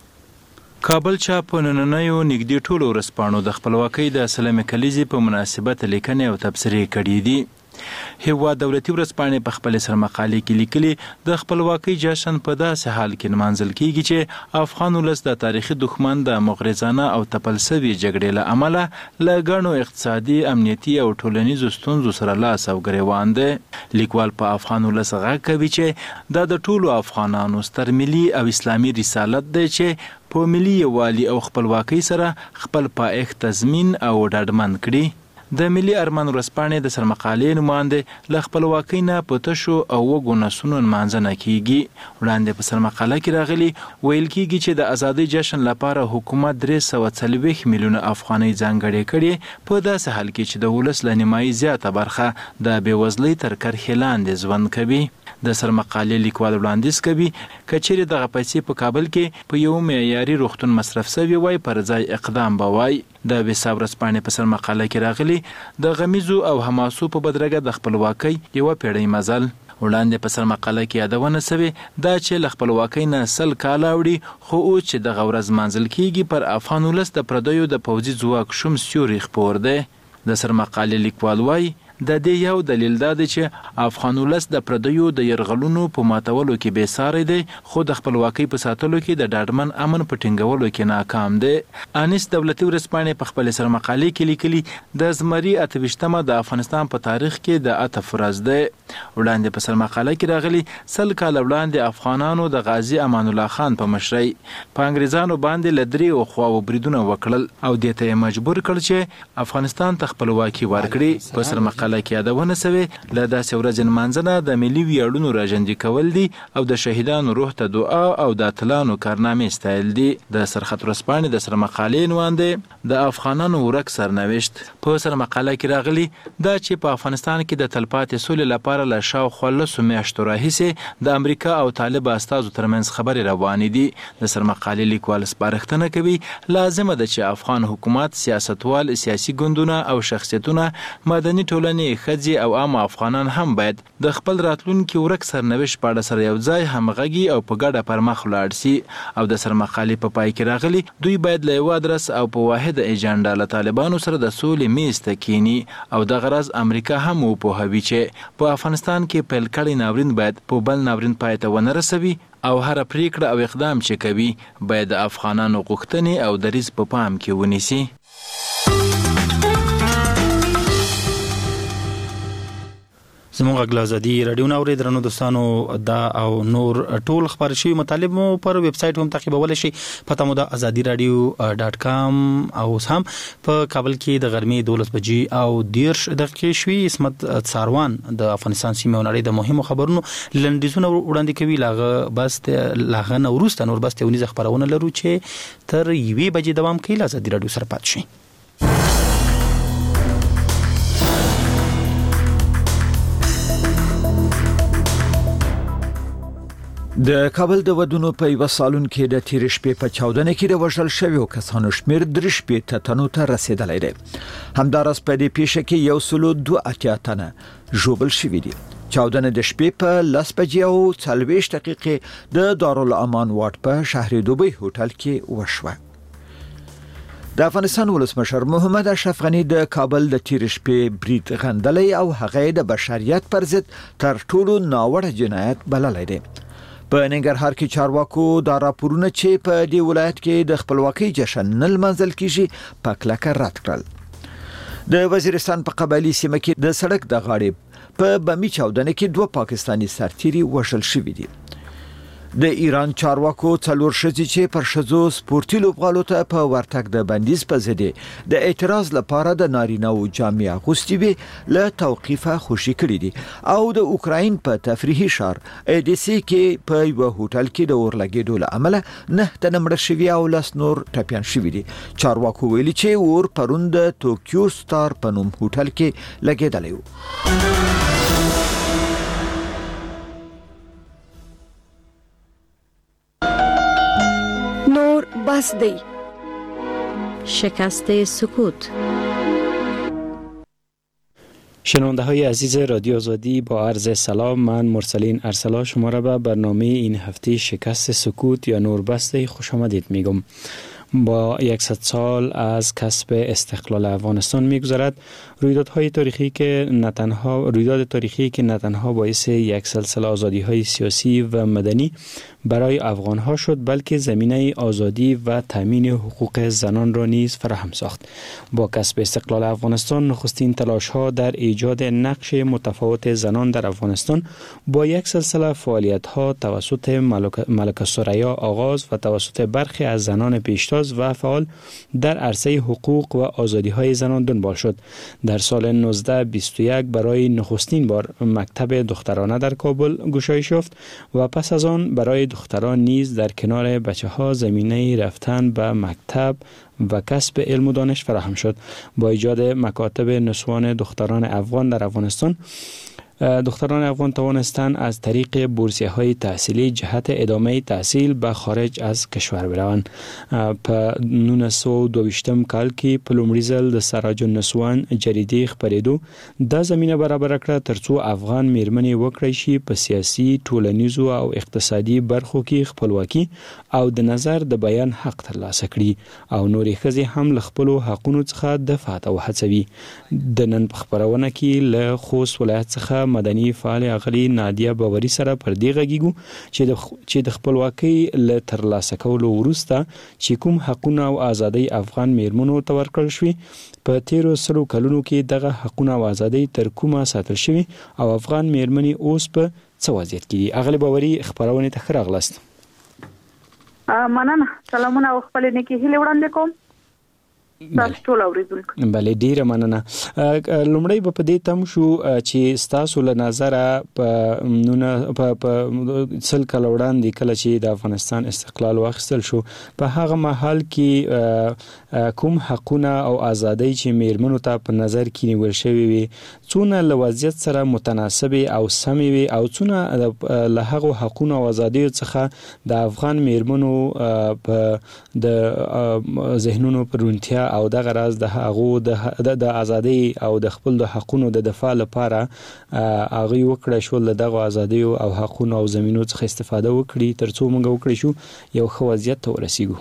اورو. کابل چاپ نننیو نږدې ټولو ورځپاڼو د خپلواکۍ د 30 کلیزې په مناسبت لیکنې او تبصرې کړې دي. هیواد دولتي ورځپاڼې په خپل سرمقالې کې لیکلي د خپلواکۍ جشن په داسې حال کې نمانځل کیږي چې افغان ولس د تاریخي دښمن د مغرضانه او تپل شوي جګړې له امله له ګڼو اقتصادي امنیتي او ټولنیزو ستونزو سره لاس او ګریوان دی. لیکوال په افغان ولس غږ کوي چې دا د ټولو افغانانو ستر ملي او اسلامي رسالت دی چې په ملي یووالي او خپلواکۍ سره خپل پایښت تضمین او ډاډمن کړي. د ملي ارمان ورځپاڼې د سرمقالې نوماندې له خپلواکۍ نه په تشو او وږو نسونو نمانځنه کیږي. وړاندې په سرمقاله کې راغلي ویل کیږي چې د ازادۍ جشن لپاره حکومت 340 میلیونه افغانۍ ځانګړې کړي په داسې حال کې چې د ولس له نیمایي زیاته برخه د بېوزلۍ تر کرښې لاندې ژوند کوي. د سرمقالې لیکوال وړاندیز کوي که چیرې دغه پیسې په کابل کې په یو معیاري روغتون مصرف شوي وای پر ځای اقدام به وای. د بېسا ورځپاڼې په سرمقاله کې راغلي د غمیزو او حماسو په بدرګه د خپلواکۍ یوه پیړۍ مزل. وړاندې په سرمقاله کې یادونه شوې دا چې له خپلواکۍ نه 100 کاله اوړي خو اوس چې دغه ورځ مانځل کیږي پر افغان ولس د پردیو د پوځي ځواک شوم سیوري خپور دی. د سرمقالې لیکوال وایي د دې یو دلیل دا دی چې افغان ولس د پردیو د یرغلونو په ماتولو کې بې ساری دی خو د خپلواکۍ په ساتلو کې د ډاډمن امن په ټینګولو کې ناکام دی. انیس دولتي ورځپاڼې په خپل سرمقالې کې لیکلي د زمري 28مه د افغانستان په تاریخ کې د عطف ورځ دی. وړاندې په سرمقاله کې راغلي 100 کاله وړاندې افغانانو د غازي امان الله خان په مشرۍ په انګریزانو باندې له دریو خواوو بریدونه وکړل او دې ته یې مجبور کړ چې افغانستان ته خپلواکي ورکړي. په سرمقاله کې یادونه شوې له داسې ورځې نمانځنه د ملي ویاړونو راژوندي کول دي او د شهیدانو روح ته دعا او د اتلانو کارنامې ستایل دي. د سرخط ورځپاڼې د سرمقالې نوماندې د افغانانو ورک سرنوشت په سرمقاله کې راغلي دا چې په افغانستان کې د تلپاتې سولې لپاره له شاوخوا 10 میاشتو راهیسې د امریکا او طالب استازو ترمنځ خبرې روانې دي. د سرمقالې لیکوال سپارښتنه کوي لازمه ده چې افغان حکومت، سیاستوال، سیاسي ګوندونه او شخصیتونه، مدني ټولنې مېرمنې، ښځې او عام افغانان هم باید د خپل راتلونکي ورک سرنوشت په اړه سره یو ځای همغږي او په ګډه پر مخ ولاړ سي. او د سرمقالې په پای کې راغلي دوی باید له یو ادرس او په واحده ایجنډا له طالبانو سره د سولې میز ته کینی او د غرض امریکا هم وپوهوي چې په افغانستان کې پیل کړی ناورین باید په بل ناورین پای ته ونه رسوي او هر پریکړه او اقدام چې کوي باید د افغانانو غوښتنې او دریځ په پام کې ونیسي. زموږ غږ ازادي رادیو نو درنو دوستانو دا او نور ټول خبر شي مطالب مو پر ویب سټ هم تعقیبول شي. پته مو د azadiradio.com او هم په کابل کې د غرمې 12 بجې او 10 دقیقې شوي. اسمت څاروان د افغانستان سیمه او نړۍ د مهمو خبرونو لنډیزونه وړاندې کوي. لاغه نوروز نور بس ته ونیز خبرونه لرو چې تر 1 بجې دوام کوي. azadi radio سره پات شي. د کابل د ودونو په یو سالون کې د تیر شپې په 14 کې د وژل شویو کسانو شمیر 3 تنو ته رسیدلی دی. همدارس په دې پیښه کې 102 تنه ژوبل شوي دي. 14 د شپې په 10 بجې او 40 دقیقې د دارالامان واټ په شهر دوبۍ هوټل کې وشوه. د افغانستان ولسمشر محمد اشرف غنی د کابل د تیر شپې برید غندلی او هغه د بشریت پر ضد تر ټولو ناوړه جنایت بللی دی. په ننګرهار کې چارواکو دا راپورونه چې په دې ولایت کې د خپلواکۍ جشن نه لمانځل کیږي په کلکه رد کړل. د وزیرستان په قبایلی سیمه کې د سړک د غاړې په بمی چاودنه کې 2 پاکستانی سرتیري وژل شوي دي. د ایران چارواکو څلور شذي چې پر شذو سپورتي لوبغالو ته په ورتګ د بندیز په ضد د اعتراض لپاره د نارینه او جامع غوستي له توقيفه خوشي کړی دي او د اوکراین په تفریحي شهر ایدیسی کې په یو هوټل کې د اورلګېدو له امله 9 تنه مړه شوي او 10 نور ټپيان شوي دي. چارواکو ویلي چې اور پرون د ټوکیو ستار په نوم هوټل کې لګېدلی و. بس دی شکست سکوت. شنونده های عزیز رادیو آزادی با عرض سلام، من مرسلین ارسلا شما را به برنامه این هفته شکست سکوت یا نوربسته خوش آمدید میگم. با 100 سال از کسب استقلال افغانستان میگذرد. رویداد تاریخی که نه تنها باعث یک سلسله آزادی‌های سیاسی و مدنی برای افغان‌ها شد، بلکه زمینه آزادی و تامین حقوق زنان را نیز فراهم ساخت. با کسب استقلال افغانستان نخستین تلاش‌ها در ایجاد نقش متفاوت زنان در افغانستان با یک سلسله فعالیت‌ها توسط ملکه ثریا آغاز و توسط برخی از زنان پیشتاز و فعال در عرصه حقوق و آزادی‌های زنان دنبال شد. در سال 1921 برای نخستین بار مکتب دخترانه در کابل گشایش یافت و پس از آن برای دختران نیز در کنار بچه‌ها زمینه رفتن به مکتب و کسب علم و دانش فراهم شد. با ایجاد مکاتب نسوان دختران افغان در افغانستان، دختران افغان توانستند از طریق بورسیه‌های تحصیلی جهت ادامه تحصیل به خارج از کشور بروند. په 1922 کال کې په لومړي ځل د سراج النسوان جریدې خپرېدو د زمینه برابر کړه ترڅو افغان میرمنې وکړي شي په سیاسي، ټولنیزو او اقتصادي برخو کې خپلواکي او د نظر د بیان حق ترلاسه کړي او نورې ښځې هم له خپلو حقونو څخه دفاع ته وهڅوي. د نن په خبرونه کې له خوست ولایت څخه مدني فعال اغلی نادیه باوري سره پر دې غږیږو چې د خپلواکۍ له ترلاسه کولو وروسته چې کوم حقونه او ازادۍ افغان میرمنو ته ورکړل شوي، په تیرو 100 کلونو کې دغه حقونه او ازادۍ تر کومه ساتل شوي او افغان میرمنې اوس په څه وضعیت کې دي. اغلی باوري خبرونه ته ښه راغلاست. مننه. سلامونه او خپل نیکی هیله وړاندې کوم. بله ډیره مننه. لومړی په دې تم شو چې ستاسو له نظره په 100 کال وړاندې کله چې د افغانستان استقلال واخیستل شو، په هغه مهال کې کوم حقونه او ازادۍ چې میرمنو ته په نظر کې نیول شوی وي، څونه له وضعیت سره متناسبې او سمې وي او څونه له هغو حقونو او ازادیو څخه د افغان میرمنو په د ذهنونو پر روڼتیا او دغه راز د هغو د ازادۍ او د خپل د حقونو د دفاع لپاره هغه وکړه شو له دغه ازادیو او حقونو او زمینو څخه استفاده وکړي ترڅو موږ وکړو شو یو ښه وضعیت ته ورسیږو.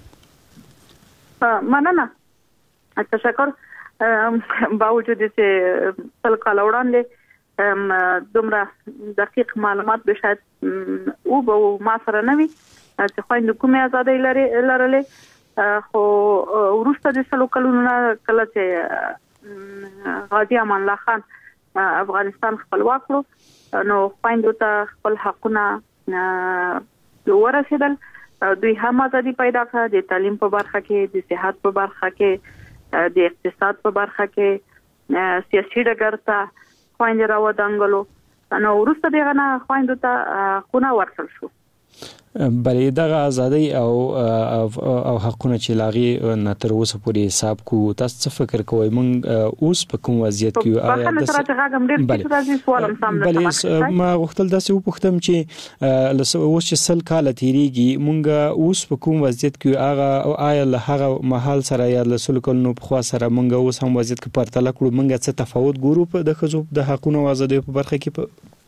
مننه. تشکر. باوجود چې تل کال وړاندې دومره دقیق معلومات به شاید او به ما سره نه وي چې خويند کومه ازادي لرلې خو ورسته د سلو کلونو کله چې غازی امان الله خان افغانستان خپلواک کړو نو خويند ته خپل حقونه ورسېدل. دوی هم ازادي پیدا کړه د تعلیم په برخه کې د صحت په برخه کې د اقتصاد په برخه کې سیاسي ډګر ته خويند راودانګلو نو ورسته دغه نه خويند ته خونه ورکړل شو. بلې دغه ازادي او حقونه چې لاغي نه تر اوسه پورې حساب کو تاسو څه فکر کوئ مونږ اوس په کوم وضعیت کې آیا د ما غوښتل داسې وپوښتم چې اوس چې سل کال تیریږي مونږ اوس په کوم وضعیت کې هغه آیا له هغه محل سره یا له سل کلونو په خوا سره مونږ اوس هم وضعیت کې پرتله کړو مونږ څه تفاوت ګورو په د خزو د حقونو او ازادۍ په برخه کې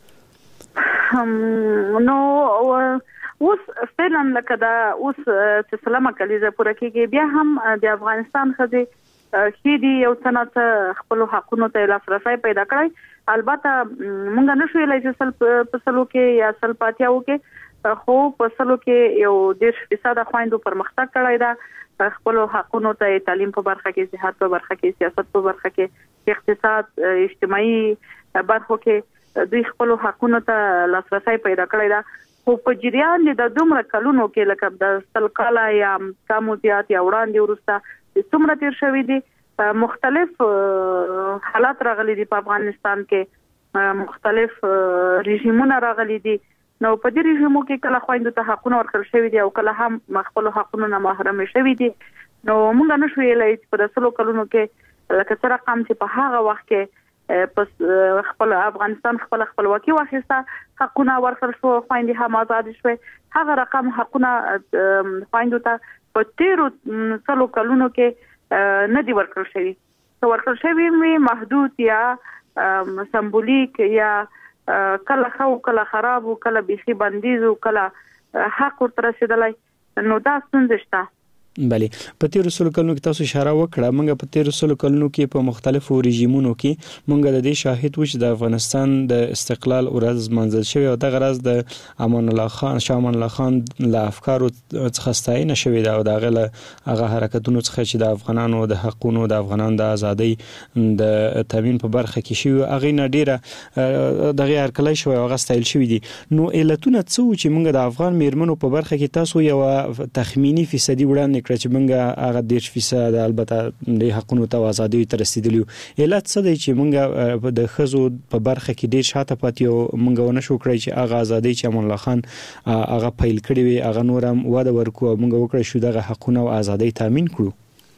نو اوس فعلا لکه دا اوس چې سلامه کلیزه پوره کېږي بیا هم د افغانستان خځې خېدي یو سنت خپل حقونو ته لاسرسي پیدا کړی. البته مونږ نشو ویلای چې په سلو کې یا سل پاتیاو کې خو په سلو کې یو 10% خويندو پرمختګ کړی دا خپل حقونو ته تعلیم په برخه کې صحت په برخه کې سیاست په برخه کې اقتصاد اجتماعي برخو کې دوی خپل حقونو ته لاسرسي پیدا کړی دا خو په جریان د دومره کلونو کې لکه د سل کاله یا کموزیات یا وړاندې ورسته څومره تیر شوی دي مختلف حالات راغلي دي په افغانستان کې مختلف رژیمونه راغلي دي نو په دې رژیمو کې کله خويندو ته حقونه ورکړل شوی دي او کله هم خپل حقونو نه محروم شوی دي نو موږ نه شو ویلای چې په سلو کلونو کې لکه سره رقم چې په هغه وخت کې پس خپل افغانستان خپلواکي واخیسته حقونه ورکړل شو خويندې هم آزاد شوه هغه رقم حقونه خويندو ته په تیرو سلو کلونو کې نه دی ورکړل شوی محدود یا سمبولیک یا کله خو کله خراب او کله بيخي بندیز او کله حق ورته رسیدلای نو دا څنګه شته. بله په 1300 کلونو کې تاسو اشاره وکړه موږ په 1300 کلونو کې په مختلفو رژیمونو کې موږ د دې شاهد وو چې د افغانستان د استقلال ورځ منځل شوی او د غرض د امان الله خان شامان الله خان له افکارو څخه ستاینه شوی دا او د هغه حرکتونو څخه چې د افغانانو د حقونو د افغانانو د ازادۍ د تامین په برخه کې شوی هغه نه ډیره دغه هرکلی شوی او غستایل شوی دي نو علتونه څه چې موږ د افغان میرمنو په برخه کې تاسو یو تخمینی فیصدي وړاندې کړ چې موږ هغه 10% البته د حقونو ته ازادي تر رسیدلی علت څه دی چې موږ د خزو په برخه کې ډیر شاته پاتې او موږ ونه شو کړی چې هغه ازادي چې امان الله خان هغه پیل کړی وي هغه نورم واده ورکو موږ وکړی شو دغه حقونه او ازادي تامین کړو.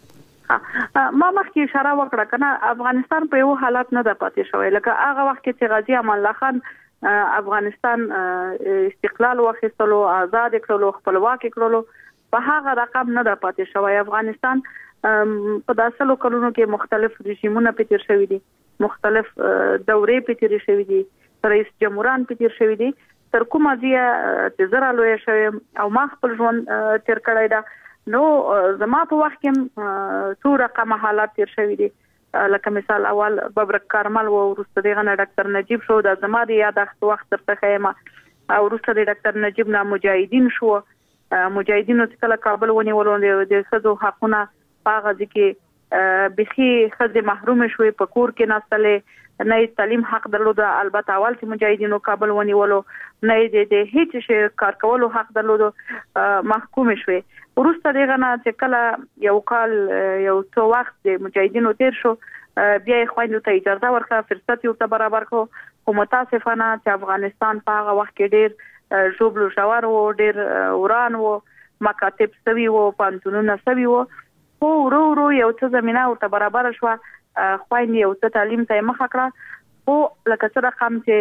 ما مخکې اشاره وکړه کنه افغانستان په یو حالت نه د پاتې شوی لکه هغه وخت چې غازی امان الله خان افغانستان استقلال واخیستلو آزاد کړلو خپلواک کړلو په هغه رقم نه د پاتې شوی افغانستان په داسلو کلونو کې مختلف رژیمونه پېتر شوی دي مختلف دورې پېتر شوی دي رئیس جمهوران پېتر شوی دي تر کومه ځای چې زرا لوی شوی او ما خپل ژوند تیر کړی دا نو زما په وخت کې څو رقم حالات تیر شوی دي لکه مثال اول ببرک کارمل او ورسته دغه ډاکټر نجیب شو د زما د یادښت وخت ترته خیمه او ورسته د ډاکټر نجیب نه مجاهدین شو مجاهدینو چې کله کابل ونیولو د خزو حقونه پاغه ځکه بخي خزه محروم شوې په کور کې ناستلې نه تعلیم حق درلود البته اول چې مجاهدینو کابل ونیولو نه د هیڅ شي کار کولو حق درلود محکوم شوې ورسته دغه نه چې کله یو کال یو څو وخت د مجاهدینو تیر شو بیا خويندو ته اجازه ورکړه فرصت یو ته برابر کو خو متاسفانه چې افغانستان په هغه وخت کې ډیر جوبلو شوار و ډیر وران و مکاتب سوي و پانتونونه سوي و خو ورو یو څه زمينه ورته برابر شو خويندې یو څه تعلیم ته مخه کړه خو لکه څه رقم چې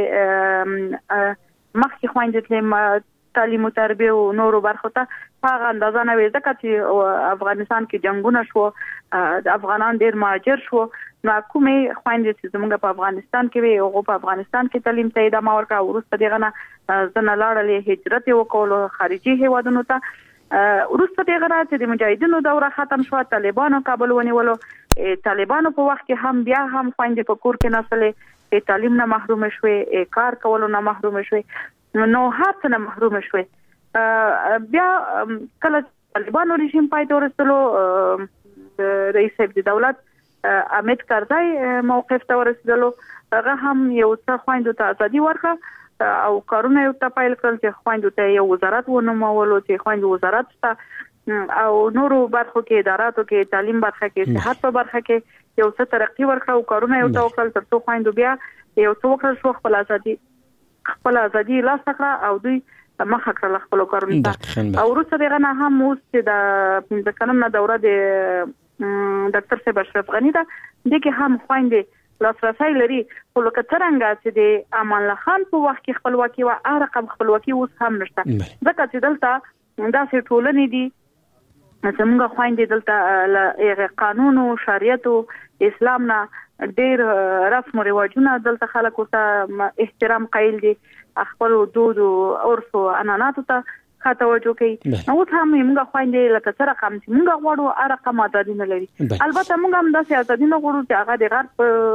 مخکې خويندې تلم تعلیم او تربیه او نورو برخو ته هغه اندازه نه وي ځکه چې افغانستان کې جنگونه شو د افغانان ډیر مهاجر شو نو کومې خويندې چې زموږ په افغانستان کې وي او په افغانستان کې تعلیم ته ادامه ورکړه ورسته دغه نه زنه لاړلې هجرت وکول خارجي هیوادونو ته ورسته دغه چې د مجاهدینو دوره ختم شو طالبانو کابل ونیولو طالبانو په وخت کې هم بیا هم خويندې په کور کې نسلې تعلیم نه محروم شوي کار کولو نه محروم شوي نو هر څه نه محروم شوي بیا کله طالبانو رژیم پای ته ورسېدلو رئیس د دولت حامد کرزی موقف ته ورسېدلو هغه هم یو څه خويندو ته ازادي ورکړه او کارونه یو ته پیل کړل چې خويندو ته یو وزارت ونومولو چې خويندو وزارت ته او نورو برخو کې اداراتو کې تعلیم برخه کې صحت په برخه کې یو څه ترقی ورکړه او کارونه یو ته وکړل ترڅو خويندو بیا یو څه وکړل شو خپل ازادي لاس کړه او دوی مخه کړل خپل کارونه او وروسته دغه نه هم اوس چې د 15 کلنه دوره د ډاکټر صاحب اشرف غنی دا دغه هم خويندې لاسرسي لري خو لکه څنګه چې د امان الله خان په وخت کې خپلواکي او رقم خپلواکي اوس هم نشته ځکه چې دلته داسې ټولنې دي زموږ خويندې دلته قانون او شریعت او اسلام نه ډېر رسم او رواجونه دلته خلکو ته احترام قایل دي خپل دود او عرف او عنعناتو ته توجه کوي نو هم موږ خويندې لکه څه رقم چې موږ غواړو رقم ازادي نه لري البته موږ هم داسې ازادي نه غواړو چې هغه د غرب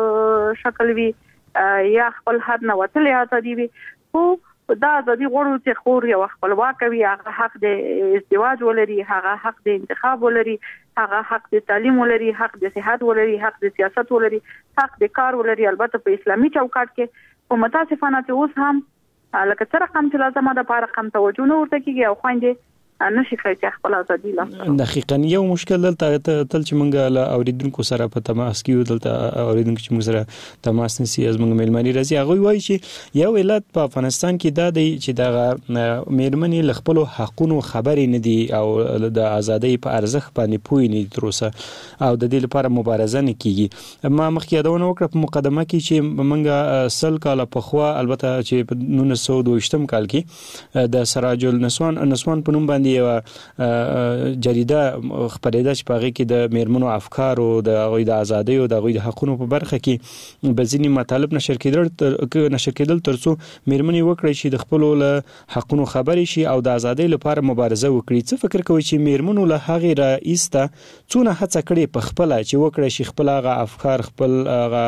شکل وي یا خپل حد نه وتلې ازادي وي خو دا ازادي غواړو چې خور یو خپلواک وي هغه حق د ازدواج ولري هغه حق د انتخاب ولري هغه حق د تعلیم ولري حق د صحت ولري حق د سیاست ولري حق د کار ولري البته په اسلامي چوکاټ کې او متاسفانه چې اوس هم لکه څه رقم چې لازمه ده په رقم توجه نه ورته کیږي او خويندې نشي کوي چې خپل ازادي لاسته دقیقاً یو مشکل دلته تل چې موږ له اوریدونکو سره په تماس کې یو دلته اوریدونکو چې موږ سره تماس نسی از موږ ملمني راځي هغه وایي چې یو علت په افغانستان کې دا دی چې د میرمنې له خپل حقونو خبرې نه دي او د ازادۍ په ارزښت باندې پوي نه دي تر اوسه او د دې لپاره مبارزه نه کیږي ما مخکې یادونه وکړه په مقدمه کې چې موږ سل کاله په خوا البته چې په 1922 کال کې د سراج النسوان په نوم باندې یو جریده خبرېده چې په هغه کې د میرمنو افکار او د غوي د ازادۍ او د غوي د حقوقو په برخه کې بزینی مطالب نشر کېدل ترڅو میرمنې وکړي چې د خپل له حقوقو خبرې شي او د ازادۍ لپاره مبارزه وکړي څه فکر کوي چې میرمنو له هغه رئیسته څونه هڅه کړي په خپل چې وکړي شي خپل هغه افکار خپل هغه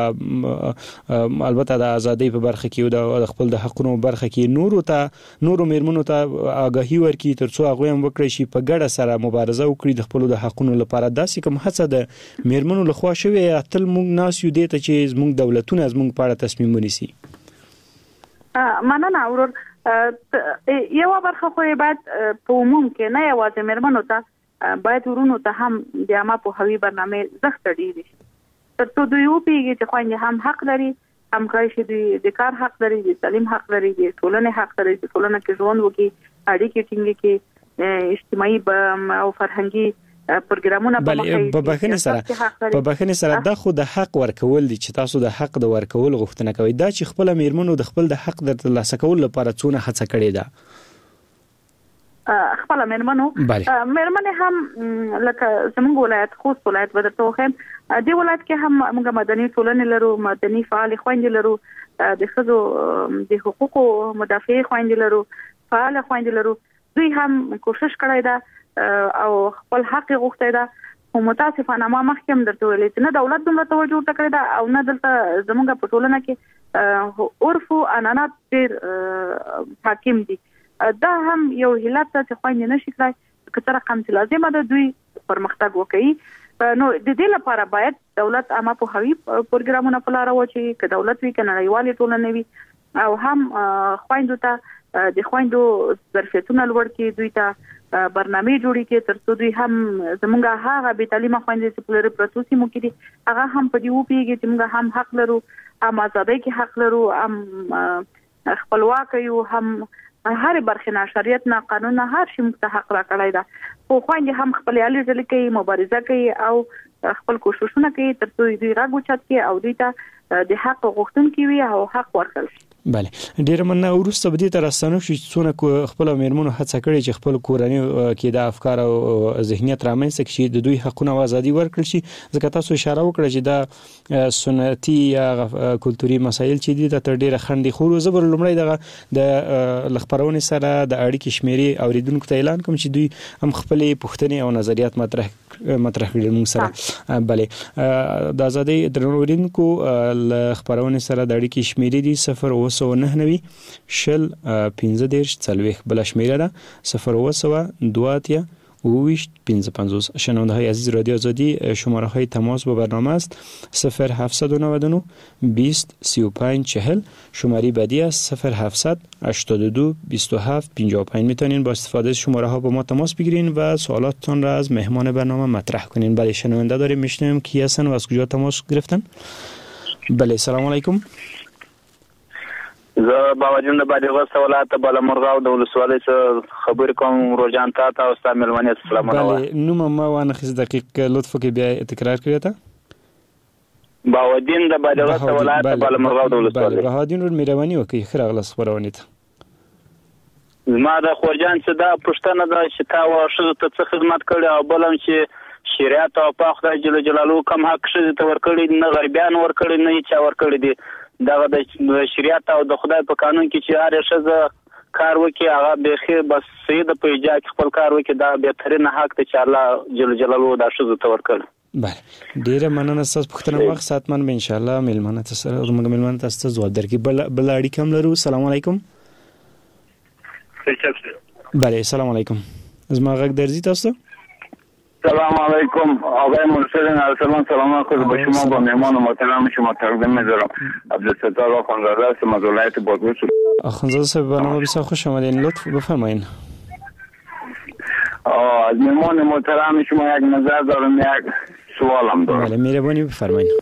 البته د ازادۍ په برخه کې او د خپل د حقوقو په برخه کې نورو میرمنو ته آگاهي ورکړي ترڅو هغه هم وکړي شي په ګډه سره مبارزه وکړي د خپل د حقوقو لپاره داسې کوم هڅه د میرمنو لخوا شوی تل موږ ناس یو دي ته چې زموږ دولتونه زموږ په اړه تصمیم ونیسي مننه اورور یو برخه خو باید په عموم کې نه یوازې میرمنو ته باید ورونو ته هم د عامه په هوی برنامه زښت ډیری ترڅو دوی یو پیږي چې خوندې هم حق لري هم کوي چې د کار حق لري د تعلیم حق لري د ټولنې حق لري د ټولنې کې ژوند وکړي اړیکې ټینګې کې اجتماعي او فرهنګي پروګرامونه په بخښنې سره دا خو د حق ورکول دي چې تاسو د حق د ورکول غوښتنه کوي دا چې خپل میرمنو د خپل د حق د ترلاسه کول لپاره څونه هڅه کړې ده خپل میرمنې هم لکه زموږ ولایت خوست ولایت بدرته وخم دی ولایت کې هم موږ مدني ټولنې لرو مدني فعال خويندې لرو د ښځو د حقوقو مدافع خويندې لرو فعال خويندې لرو دوی هم کوشش کړی دا او خپل حق غوښتي دا او متاسفانه ما مخکې درته ویلې چې نه دولت دومره توجه کړی دا او نه دلته زموږ په ټولنه کې عرف او عنعنات ډېر حاکم دي دا هم یو علت چې خويندې نشي کړای کتر رقم چې لازمه ده دوی پرمختګ وکړي نو د دې لپاره باید دولت عامه په هوی پروګرامونه په لار واچي ک دولت وی کنه نړیوالې ټولنې وي او هم خويندو ته د خويندو ظرفیتونه لوړ کړي دوی ته برنامه جوړی کې ترڅو دوی هم زمونږ هغه به تعلیمه خويندې چې په لري پروسې مو کې دي هغه هم په دې وپیږي چې موږ هم حق لرو هم ازادۍ کې حق لرو هم خپلواک یو هم هر برخه نه شریعت نه قانون نه هر شي مستحق راکړای دا خو خويندې هم خپل یالي ځل کوي مبارزه کوي او خپل کوششونه کوي ترڅو دوی راغوچات کوي او دوی ته د حق غوښتونکي وي او حق ورکړي شي. بله ډیر مننه. ورسته به دې تر راستنو شي څونه خپل میرمنو هڅه کړي چې خپل کورنۍ کې د افکار او ذهنیت رامنځته کړي د دوی حقونه او ازادي ورکړي شي. ځکه تاسو اشاره وکړه چې دا سنتي یا کلتوري مسایل چې دي د تر ډیره خندي خو زبر لمړی دغه د لخبرونې سره د اړیکې شمیرې اوریدونکو ته اعلان کوم چې دوی هم خپل پوښتنې او نظریات مطرح کړي موږ سره. بله د ازادي درنوریدونکو لخبرونې سره د اړیکې شمیرې دي 0 شل 15 40 بل شمیره ده 0 2 شنونده‌های عزیز رادیو آزادی شماره های تماس با برنامه است 0799 20 35 40 شماره بعدی است 0700 82 27 55 میتونین با استفاده از شماره ها با ما تماس بگیرین و سوالاتتون را از مهمان برنامه مطرح کنین. بله شنونده داریم میشنویم کی هستن و از کجا تماس گرفتن؟ بله سلام علیکم. زه باوجود د بادغیس ولایت بالامرغاو د ولسوالۍ څخه خبرې کوم. روجان تا او استاد ملمنې السلام علیکم. بله نوم ما وانه خز دقیق لطف کې بیا تکرار کړئ ته. باوجود د بادغیس ولایت بالامرغاو د ولسوالۍ. بله بهادین ور میروانی وکي خیر اغلاس خبرونه ته ما د خورجان څخه دا پښتنه ده چې تا ورشد ته څه خدمت کړي او بلم چې شریعت او په خدای جل جلاله کوم حق شې ته ورکړي نه غربیان ورکړي نه چا ورکړي دي. دا د شریعت او د خدای په قانون کې چې هر شزه کار وکي هغه به بس سید په ایجاد خپل کار وکي دا بهترین حق ته چې الله جل جلاله دا شزه ته ورکړي. بله ډیره مننه تاسو پښتنه وخت ساتمن به ان شاء الله ملمنه تاسو موږ ملمنه تاسو ځواب درکې. بل اړیکه هم لرو. السلام علیکم. بله سلام علیکم. زما غږ درځي تاسو؟ سلام علیکم آقای مرشد ارسلان سلام علیکم به شما با مهمان محترم شما تقدیم می‌ذارم. عبدالستار آخوندزاده هستم از ولایت بادغیس. آخوندزاده صاحب برنامه بسیار خوش آمدین. لطف بفرمایید. از مهمان محترم شما یک نظر دارم یک سوالم دارم. بله مهربانی بفرمایید.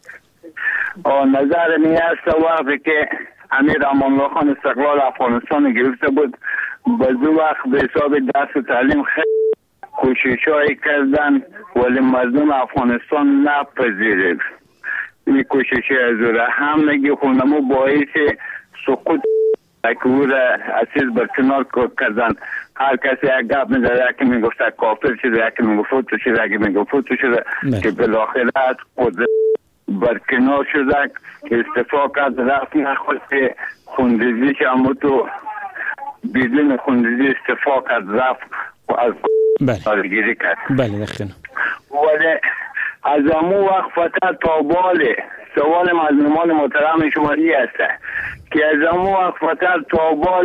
نظر من است وقتی که امیر امان الله خان استقلال افغانستان گرفته بود به وقت به حساب درس و تعلیم خیلی کوشش‌هایی کردن ولی مردم افغانستان نپذیرید. این کوشش از همگی خونمو باعث سقوط اکور اسیز برکنار کردن. هر کسی یک گپ می‌زد یکی میگفت کافر شده یکی میگفت فوت شده یکی میگفت فوت شده که بالاخره از قدرت برکنار شده استعفا کرد رفت نخواست خوندزیش اما تو بدون خوندزی استعفا کرد رفت از کارگیری کرد. بله دقیقاً. ولی از امو وقت فقط تا باله سوال مظلومان محترم شما است که از امو وقت فقط تا باله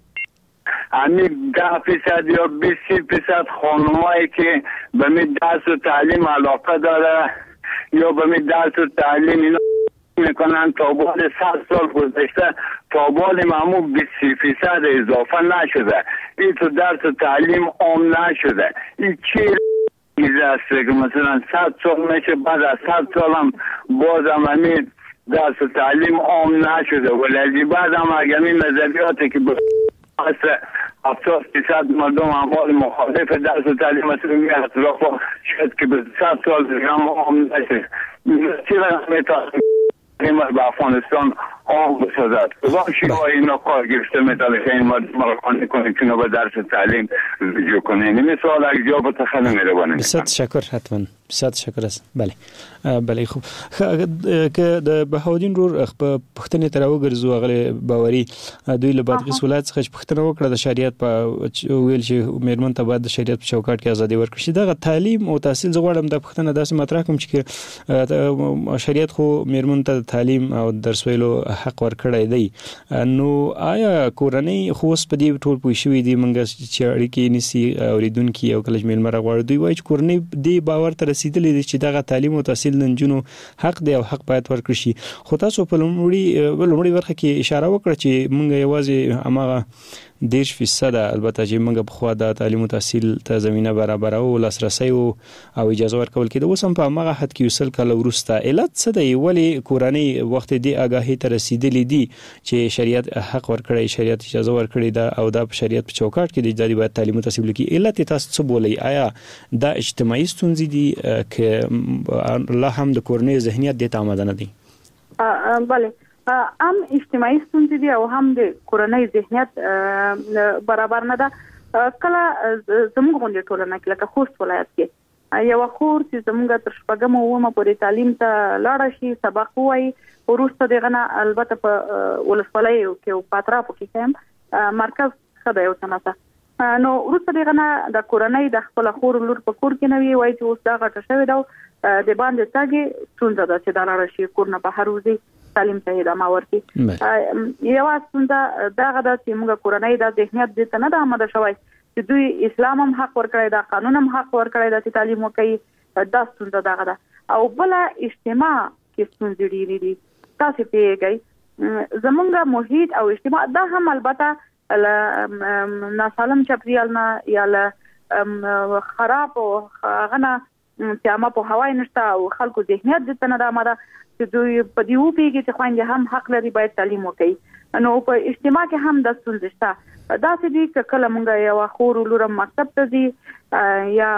همین 10% یا 20% خانمایی که به می درس و تعلیم علاقه داره یا به می درس و تعلیم اینا میکنن تا بعد 100 سال گذشته تا بعد معمول 20% اضافه نشده. این تو درس و تعلیم عام نشده. این چی چیز است که مثلا 100 سال میشه بعد از 100 سال هم بازم همین درس و تعلیم عام نشده ولی بعد هم اگه نظریاتی که اصلا 70% مردم اعمال مخالف درس و تعلیم اصلا میاد شاید که به 100 سال هم عام نشه. چرا میتونه به افغانستان آم بسازد و شیوه اینا کار گرفته میتونه که این مردم کنه که اینا به درس و تعلیم رجوع کنه. این سوال اگه جواب تخیل میره بانه بسیار تشکر حتما بسیار تشکر است. بله بله خوب که د بهاودین رور پښتنې تر وګرځو غل باوري دوی له بادغیس ولایت څخه پښتنه وکړه د شریعت په ویل چې میرمن ته بعد د شریعت په چوکاټ کې ازادي ورکړي شي. دغه تعلیم او تحصیل زغړم د پښتنه داسې مطرح کوم چې شریعت خو میرمن ته تعلیم او درس ویلو حق ورکړی دی. نو آیا کورنۍ خو اوس په دې ټول پوه شوي دي منګه چې اړیکې نسی اوریدونکي او کله میلمه راغواړي دوی وایي چې کورنۍ دې باور ته رسیدلې دي چې دغه تعلیم او تحصیل د نجونو حق دی او حق باید ورکړي شي. خو تاسو په لومړي برخه کې اشاره وکړه چې موږ یوازې هغه 10% البته چې موږ په خوا د تعلیم او تحصیل ته زمينه برابر او لاسرسي او اجازه ورکول کېده. اوس هم په هغه حد کې وصل کله ورسته علت څه دی ولی کورنۍ وخت دی آگاهی ته رسیدلې دي چې شریعت حق ورکړي شریعت اجازه ورکړي دا او د شریعت په چوکاټ کې د اجازه باید تعلیم او تحصیل کې علت تاسو څه بولئ؟ آیا دا اجتماعي ستونزې دي که الله هم د کورنۍ ذهنیت د آماده نه دي؟ بله هم اجتماعي ستونزې دي او هم د کورنۍ ذهنیت برابر نه ده. کله زموږ غونډې ټولنه کې لکه خوست ولایت کې یو خور چې زموږ تر شپږم اومه پورې تعلیم ته لاړه شي سبق وایي وروسته دغه نه البته په ولسوالۍ کې او په اطرافو کې هم مرکز خدای او تناسه نو وروسته دغه نه د کورنۍ د خپل خور لور په کور کې نوي وایي چې اوس دا غټه شوې ده د باندې تاګي ستونزه ده چې دا لاړه شي کور نه بهر وځي تعلیم ته ادامه ورکړي. یو ستونزه دغه د چې موږ کورنۍ د ذهنیت د ته نه د آماده شوی چې دوی اسلام هم حق ورکړی دا قانون هم حق ورکړی دا چې تعلیم وکړي دا ستونزه دغه ده او بل اجتماع کې ستونزې ډېرې دي. تاسو پیږئ زمونږ محیط او اجتماع دا هم البته ناسالم چاپیریال نه یا خراب او غنه چې ما په هوای نشته او خلکو ذهنیت د ته نه د آماده چې دوی په دې وپیږي چې خويندې هم حق لري باید تعلیم وکړي. نو په اجتماع کې هم د ستونزې شته دا چې دي کله مونږ یو خور لور مکتب ته ځي یا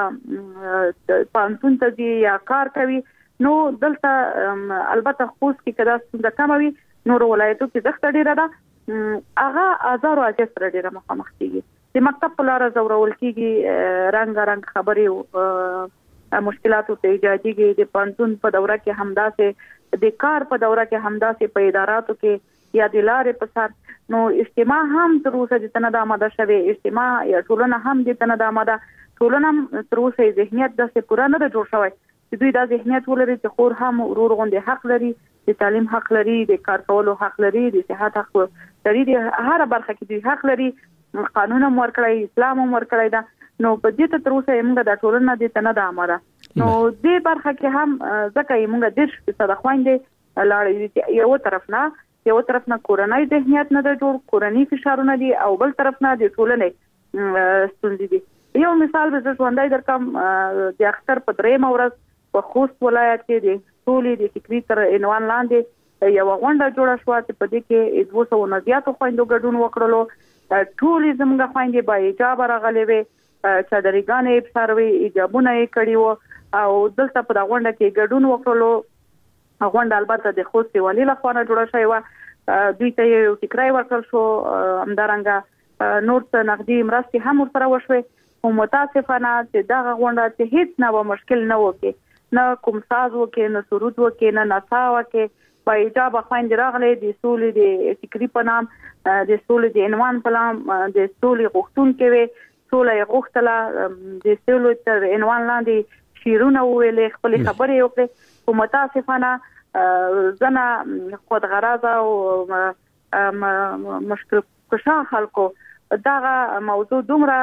پانتون ته ځي یا کار کوي نو دلته البته خوست کې کدا ستونزه کم وي نور ولایتو کې زخت ډیره ده هغه ازارو اجستر ډیره مخامخ کیږي د مکتب په لار زورول کیږي رنگ خبري مشکلاتو ته ایجاديږي د پانتون په دوره کې همداسې د کار په دوره کې همداسې په اداراتو کې یا د لارې په سر نو اجتماع هم تر اوسه د تنه د آماده شوی اجتماع یا ټولنه هم د تنه د آماده ټولنه تر اوسه ذهنیت د پوره نه جوړ شوی چې دوی دا ذهنیت ولري چې خور هم ورور غونډه حق لري د تعلیم حق لري د کار کولو حق لري د صحت حق لري د هر برخه کې دوی حق لري قانون هم ورکړی اسلام هم ورکړی دا نو په دې ته تر اوسه موږ د ټولنه د تنه د آماده نو دې برخه کې هم ځکه موږ د 10% خويندې لاړې یو طرف نه کورنۍ ذهنیت نه د جوړ کورنۍ فشارونه دي او بل طرف نه د ټولنې ستونزې دي. یو مثال به زه ژوندۍ درکم د اختر په درېم ورځ په خوست ولایت کې د ټولې د فکری تر عنوان لاندې یو غونډه جوړه شوه چې په دې کې 200 نه زیاتو خويندو ګډون وکړلو ټولې زموږ خويندې با حجاب راغلي وي چادرګانې بسروي حجابونه یې کړي وو او دلته په غونډه کې ګډون وکړلو. غونډه البته د خوست والي لخوا نه جوړه شوی و دوی ته یو ټیکرای ورکړل شو همدارنګه نور څه نقدي مرستې هم ورسره وشوي او متاسفانه چې دغه غونډه ته هیڅ نه مشکل نه وکي نه کوم ساز وکي نه سرود وکي نه نڅا وکي په حجاب خويند راغلي د سولې د فکری په نام د سولې د عنوان په نام د سولې غوښتون کوي سولې غوښتله د سولې تر عنوان لاندې شیرونه ویلې خپل خبرې وکړي او متاسفانه زنه خود غرضه او مشکل کشا خلکو دغه موضوع دومره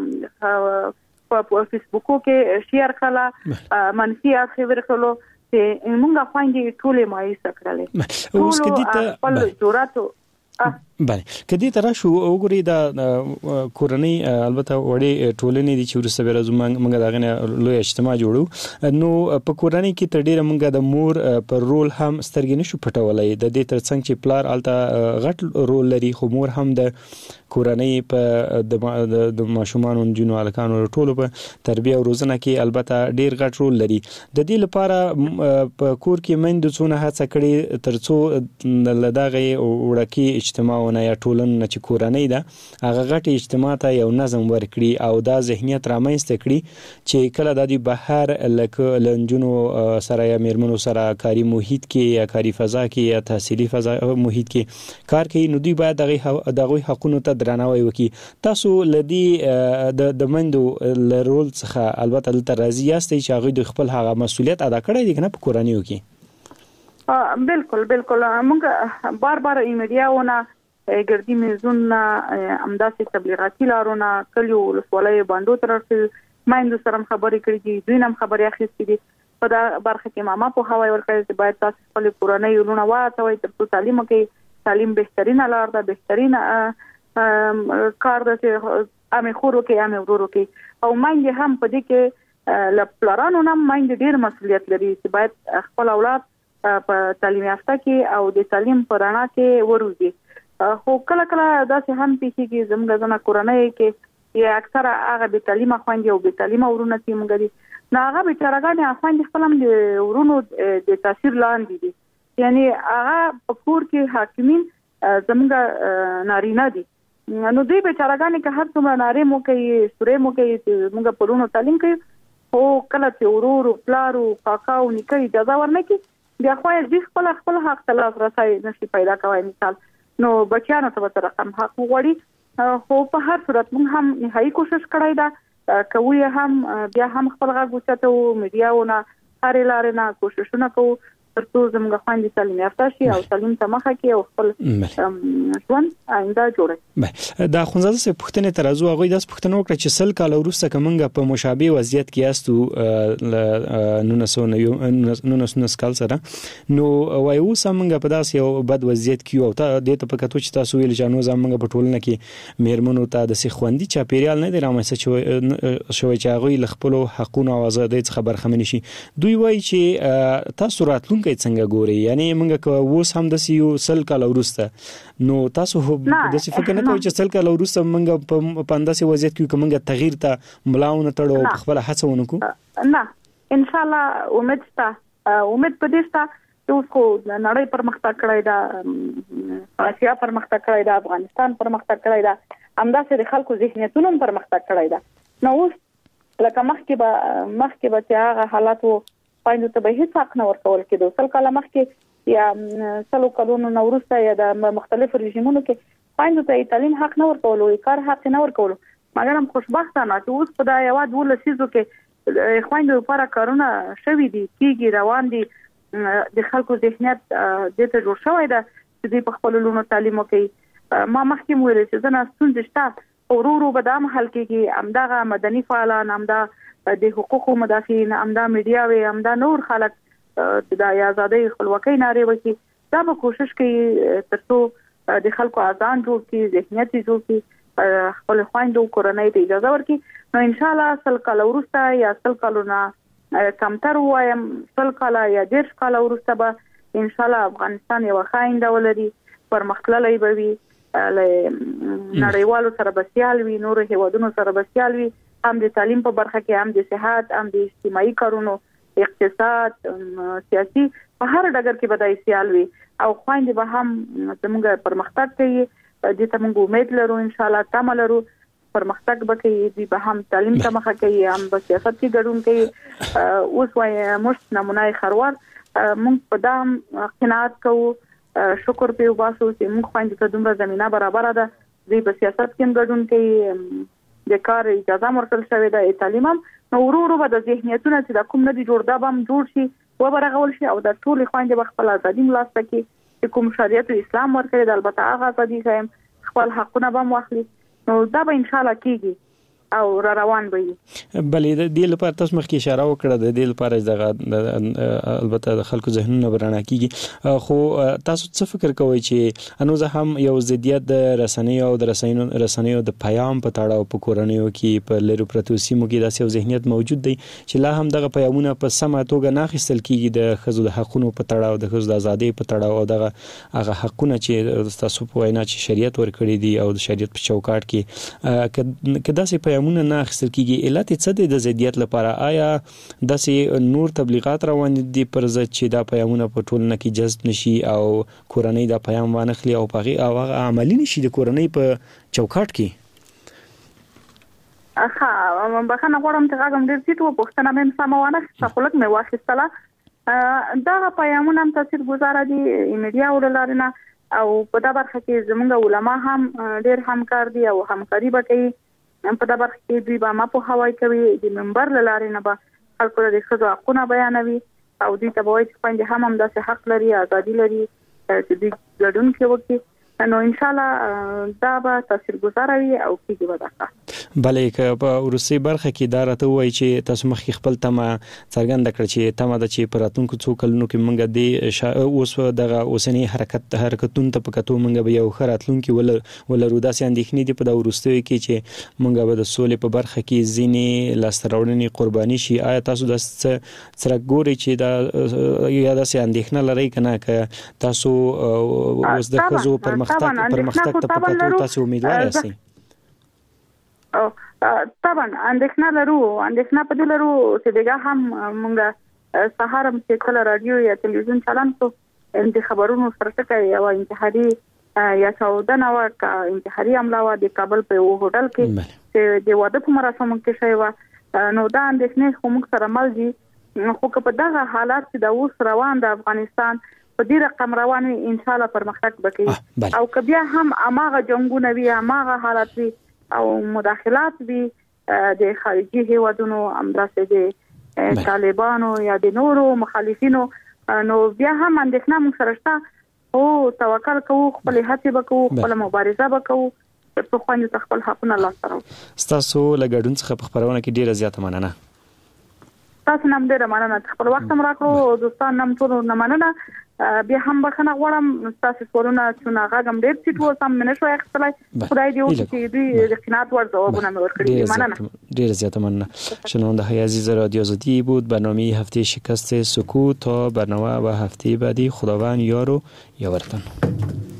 په فیسبوکو کې شیر کړه منفي اخی ورکړلو چې موږ خويندې ټولې مایوسه کړلې اوس کې دي ته خپل جوړاتو بله کدی تر شو وګوري دا کورنۍ البته وړي ټولنې دي چې ورسره راځو موږ دا غنه لوی اجتماع جوړو نو په کورنۍ کې تر ډیره موږ د مور پر رول هم سترګې نشو پټولای د دې ترڅنګ چې پلار الته غټ رول لري خو مور هم د کورنۍ په د ماشومان جنو الکانو ټولو په تربیه او روزنه کې البته ډیر غټ رول لري د دې لپاره په کور کې مند څونه هڅه کړي ترڅو لداغه وړکی اجتماعونه یا ټولنه چې کورنۍ ده هغه غټ اجتماع ته یو نظم ورکړي او دا ذهنیت رامنځته کړي چې کله د بهر لکه لنجونو سره یا میرمنو سره کاری محیط کې یا کاری فضا کې یا تحصیلي فضا محیط کې کار کوي نو دوی باید دغه حقوقو ته درناوی وکړي. تاسو لدی د مندو رول څخه البته دلته راضي یاستئ چې هغه د خپل هغه مسؤلیت ادا کړی دی کنه په کورنیو کې؟ بالکل موږ بار ایمیډیاونه ګردی میزونه امداسي تبلیغاتي لارونه کلیو ولسوالۍ باندې ترڅ مایندو سره خبرې کړې دي دوی هم خبرې اخیستې دي په دا برخه کې ماما په هواي ورکړي چې باید تاسو خپل کورنۍ ورونه واټوي ترڅو تعلیم کې تعلیم بهترینه لار ده بهترینه کار ده چې امه خورو کې امه ورورو کې او مایند هم په دې کې لپلارانو هم مایند ډیر مسؤلیت لري چې باید خپل اولاد په تعلیم یافته کې او د تعلیم په رڼا کې وروزي خو کله دا چې هم پیږي زموږ ځنه کورنۍ کې یا اکثره هغه به تعلیم خويندې او به تعلیم ورونه چې موږ دي نو هغه به چرګانې خويندې خپل هم د ورونو د تاثیر لاندې دي یعنی هغه په کور کې حاکمین زموږ نارینه دي نو دوی به چارګانې که هر څومره نارې مو کوي سورې مو کوي موږ پرونو تعلیم کوي او کله چې ورور پلار او کاکا او نیکه اجازه ورنکي بیا خو یې خپل حق ته لاسرسی نشي پیدا کوي مثال نو بچیانو ته به رقم حق وغواړي خو په هر صورت موږ هم نهایي کوشش کړی دا کوي هم بیا هم خپل غږ اوچتو میډیاونه هرې لارې نه کوششونه کوو ترڅو زموږ خويندې تعلیم یافته شي او تعلیم ته مخه کړي او خپل ژوند آینده جوړ کړي. دا خونزاده سه پښتنې ترازو هغه داس پښتنو وکړه چې سل کال وروسته کومه په مشابه وضعیت کې یاستو 1990 کال سره نو وایو سمنګ په داس یو بد وضعیت کې او ته د ته په کتو چې تاسو ویل جانو زمنګ په ټولنه کې میرمنو ته د سخوندي چاپیریال نه دی رامنځته شوی چې هغه خپل حقوقو او آزادۍ څخه برخمن شي. دوی وایي چې تاسو راتلونکي څنګه ګوري یعنی موږ اوس هم د سیو سل کال ورسته نو تاسو د څه فکر نه کوئ چې سل کال ورسته موږ په انداسه وضعیت کې کومه تغییر ته ملاونه تړو په خپل هڅه ونکو نه ان شاء الله امید پدې شته چې اوس خو نړۍ پرمختګ کړی دا آسیا پرمختګ کړی دا افغانستان پرمختګ کړی دا همداسې د خلکو ذهنیتونو پرمختګ کړی دا نو اوس لکه مخکې به چې هغه حالات وو پاینده ته به هیڅ حق نه ورکول کېدو سل کاله مخکې یا سلو کلونو نو وروسته یا د مختلفو رژیمونو کې پاینده ته تعلیم حق نه ورکول او کار حق نه ورکول مګر هم خوشبختانه چې اوس په دا یو د ولسیزو کې خويندو لپاره کارونه شوي دي کیږي روان دي د خلکو ذهنیت د ته جوړ شوی دا چې دوی په خپل لونو تعلیم کوي ما مخکې ویل چې زنه ستونزې شته ورورو به دا محل کې همدغه مدني فعالان همدا د حقوقو مدافعین همدا میډیا وي همدا نور خلک د آزادۍ خپلواکۍ نارې وکړي دا به کوشش کوي ترڅو د خلکو اذان جوړ کړي ذهنیت جوړ کړي خپل خويندو کورنۍ ته اجازه ورکړي نو ان شاء الله سل کال ورسته یا سل کالونه کمتر وایم سل کال یا 10 کال ورسته به ان شاء الله افغانستان یو خاینده ولري پرمختللی به وي نړیوالو سره بسیال وي نور هیوادونو سره بسیال وي هم د تعلیم په برخه کې هم د صحت هم د اجتماعي کارونو اقتصاد سیاسي په هر ډګر کې بدای سیال وي او خويندې به هم زموږ پرمختګ کوي د ته موږ امید لرو ان شاء الله تمه لرو پرمختګ به کوي دی به هم تعلیم ته مخه کوي هم په سیاست کې ګډون کوي اوس وایي مشت نمونه خروار موږ په دام قناعت کوو شکر په واسو چې موږ خويندې ته دومره زمينه برابر ده دی په سیاست کې ګډون کوي د کار اجازه مرتل شوی د تعلیم هم نو ورو به د ذهنیتونو چې د کوم نه دی جوړ دا بم جوړ شي و برغول شي او د ټول خويندې خپل ازادي ملاسته کې کوم شریعت اسلام ورکړي د البته هغه ازادي هم خپل حقونه بم واخلي نو دا به ان شاء الله کیږي او روان وي بلې د دې لپاره تاسو مخکې اشاره وکړه د دې لپاره دغه البته د خلکو ذهنونه برانه کیږي خو تاسو څه فکر کوئ چې انوزه هم یو ضدیت د رسنیو او د رسنیو د پیام په تړاو په کورنیو کې په لرو پرتو سیمو کې داسې یو ذهنیت موجود دی چې لا هم دغه پیامونه په سمه توګه نه اخیستل کیږي د خزو د حقونو په تړاو د خزو د ازادۍ په تړاو او دغه هغه حقونه چې تاسو په وینا چې شریعت ورکړي دي او د شریعت په چوکاټ کې کدا سي پیامونه نه اخیستل کیږي علت څه دی د ضدیت لپاره آیا داسې نور تبلیغات روان دي پر ځکه چې دا پیامونه په ټولنه کې جذب نشي او کورنۍ دا پیام وانخلي او هغه عملی نشي د کورنۍ په چوکاټ کې بخنه غواړم چې هغه ډیر سیټ و پښتنه مې سمونه خپلک مې واخیستله دا پیامونه هم تاثیر گزار دي میډیا ولرنه او په دا برخه کې زموږ علما هم ډیر همکار دي او همکاري وکړي په دا برخه کې دوی به ما په هواي کوي د منبر لارې نه به خلکو د خزو حقونه بیانوي او دوی ته وایي چې پنځه هم داسې حق لري ازادي لري چې دوی ګډون کوي نو ان شاء الله دا به تاثیرګذار وي او کیږي به دا بلې که په روسي برخه کې دا راته وایي چې تاسو مخکې خپل تمه څرګنده کړ چې تمه د چې پراتونکو څو کلونو کې موږ د اوس دغه اوسنی حرکتونو ته پکاتو موږ به یو خراتلونکو ولرو داسې اندېښنې دي په دا وروستیو کې چې موږ به د سولې په برخه کې ځینې لاستراوړنې قرباني شي آیا تاسو د څرګوري چې دا یا داسې اندېښنه لرئ کنه که تاسو اوس د خزو پرمختګ ته پکاتو تاسو امیدوار یاست طبعا اندېښنه په دې لرو چې دغه هم موږ سهار هم چې کله رادیو یا تلویزیون چلان کو د خبرونو سره کوي او انتحاري یا چاودنه وا انتحاري حمله وا د کابل په هوټل کې چې د واده په مراسمو کې شوی و نو دا اندېښنې خو موږ سره مل دي خو په دغه حالات چې د اوس روان د افغانستان په دې رقم روان ان شاء الله پرمختګ وکړي او کبیا هم اماغه جنگونه وي اماغه حالات وي او مداخلات وي د خارجي هیوادونو امداسه د طالبانو یا د نورو مخالفینو نو بیا هم اندېښنه موږ سره شته او توکل کوو خپل هڅې وکړو خپل مبارزه وکړو په خوانې خپل حقونه لاسته راوړو تاسو لګډون څخه په خبرونه کې ډیره زیاته مننه تاسو نام ډیره مننه خپل وخت هم راکړو دوستان نام ټول نه مننه بیا هم بخنه غواړم تاسو ورونه چې ناغم ډیر چې ټول سم نه شوي خپلای خدای دې او چې دوی د قناعت ور ځوابونه مې ورکړي مننه ډیر زیاته مننه شنونده های عزیز رادیو آزادی بود برنامه هفته شکست سکوت تا برنامه و هفته بعدی خداوند یار و یاورتان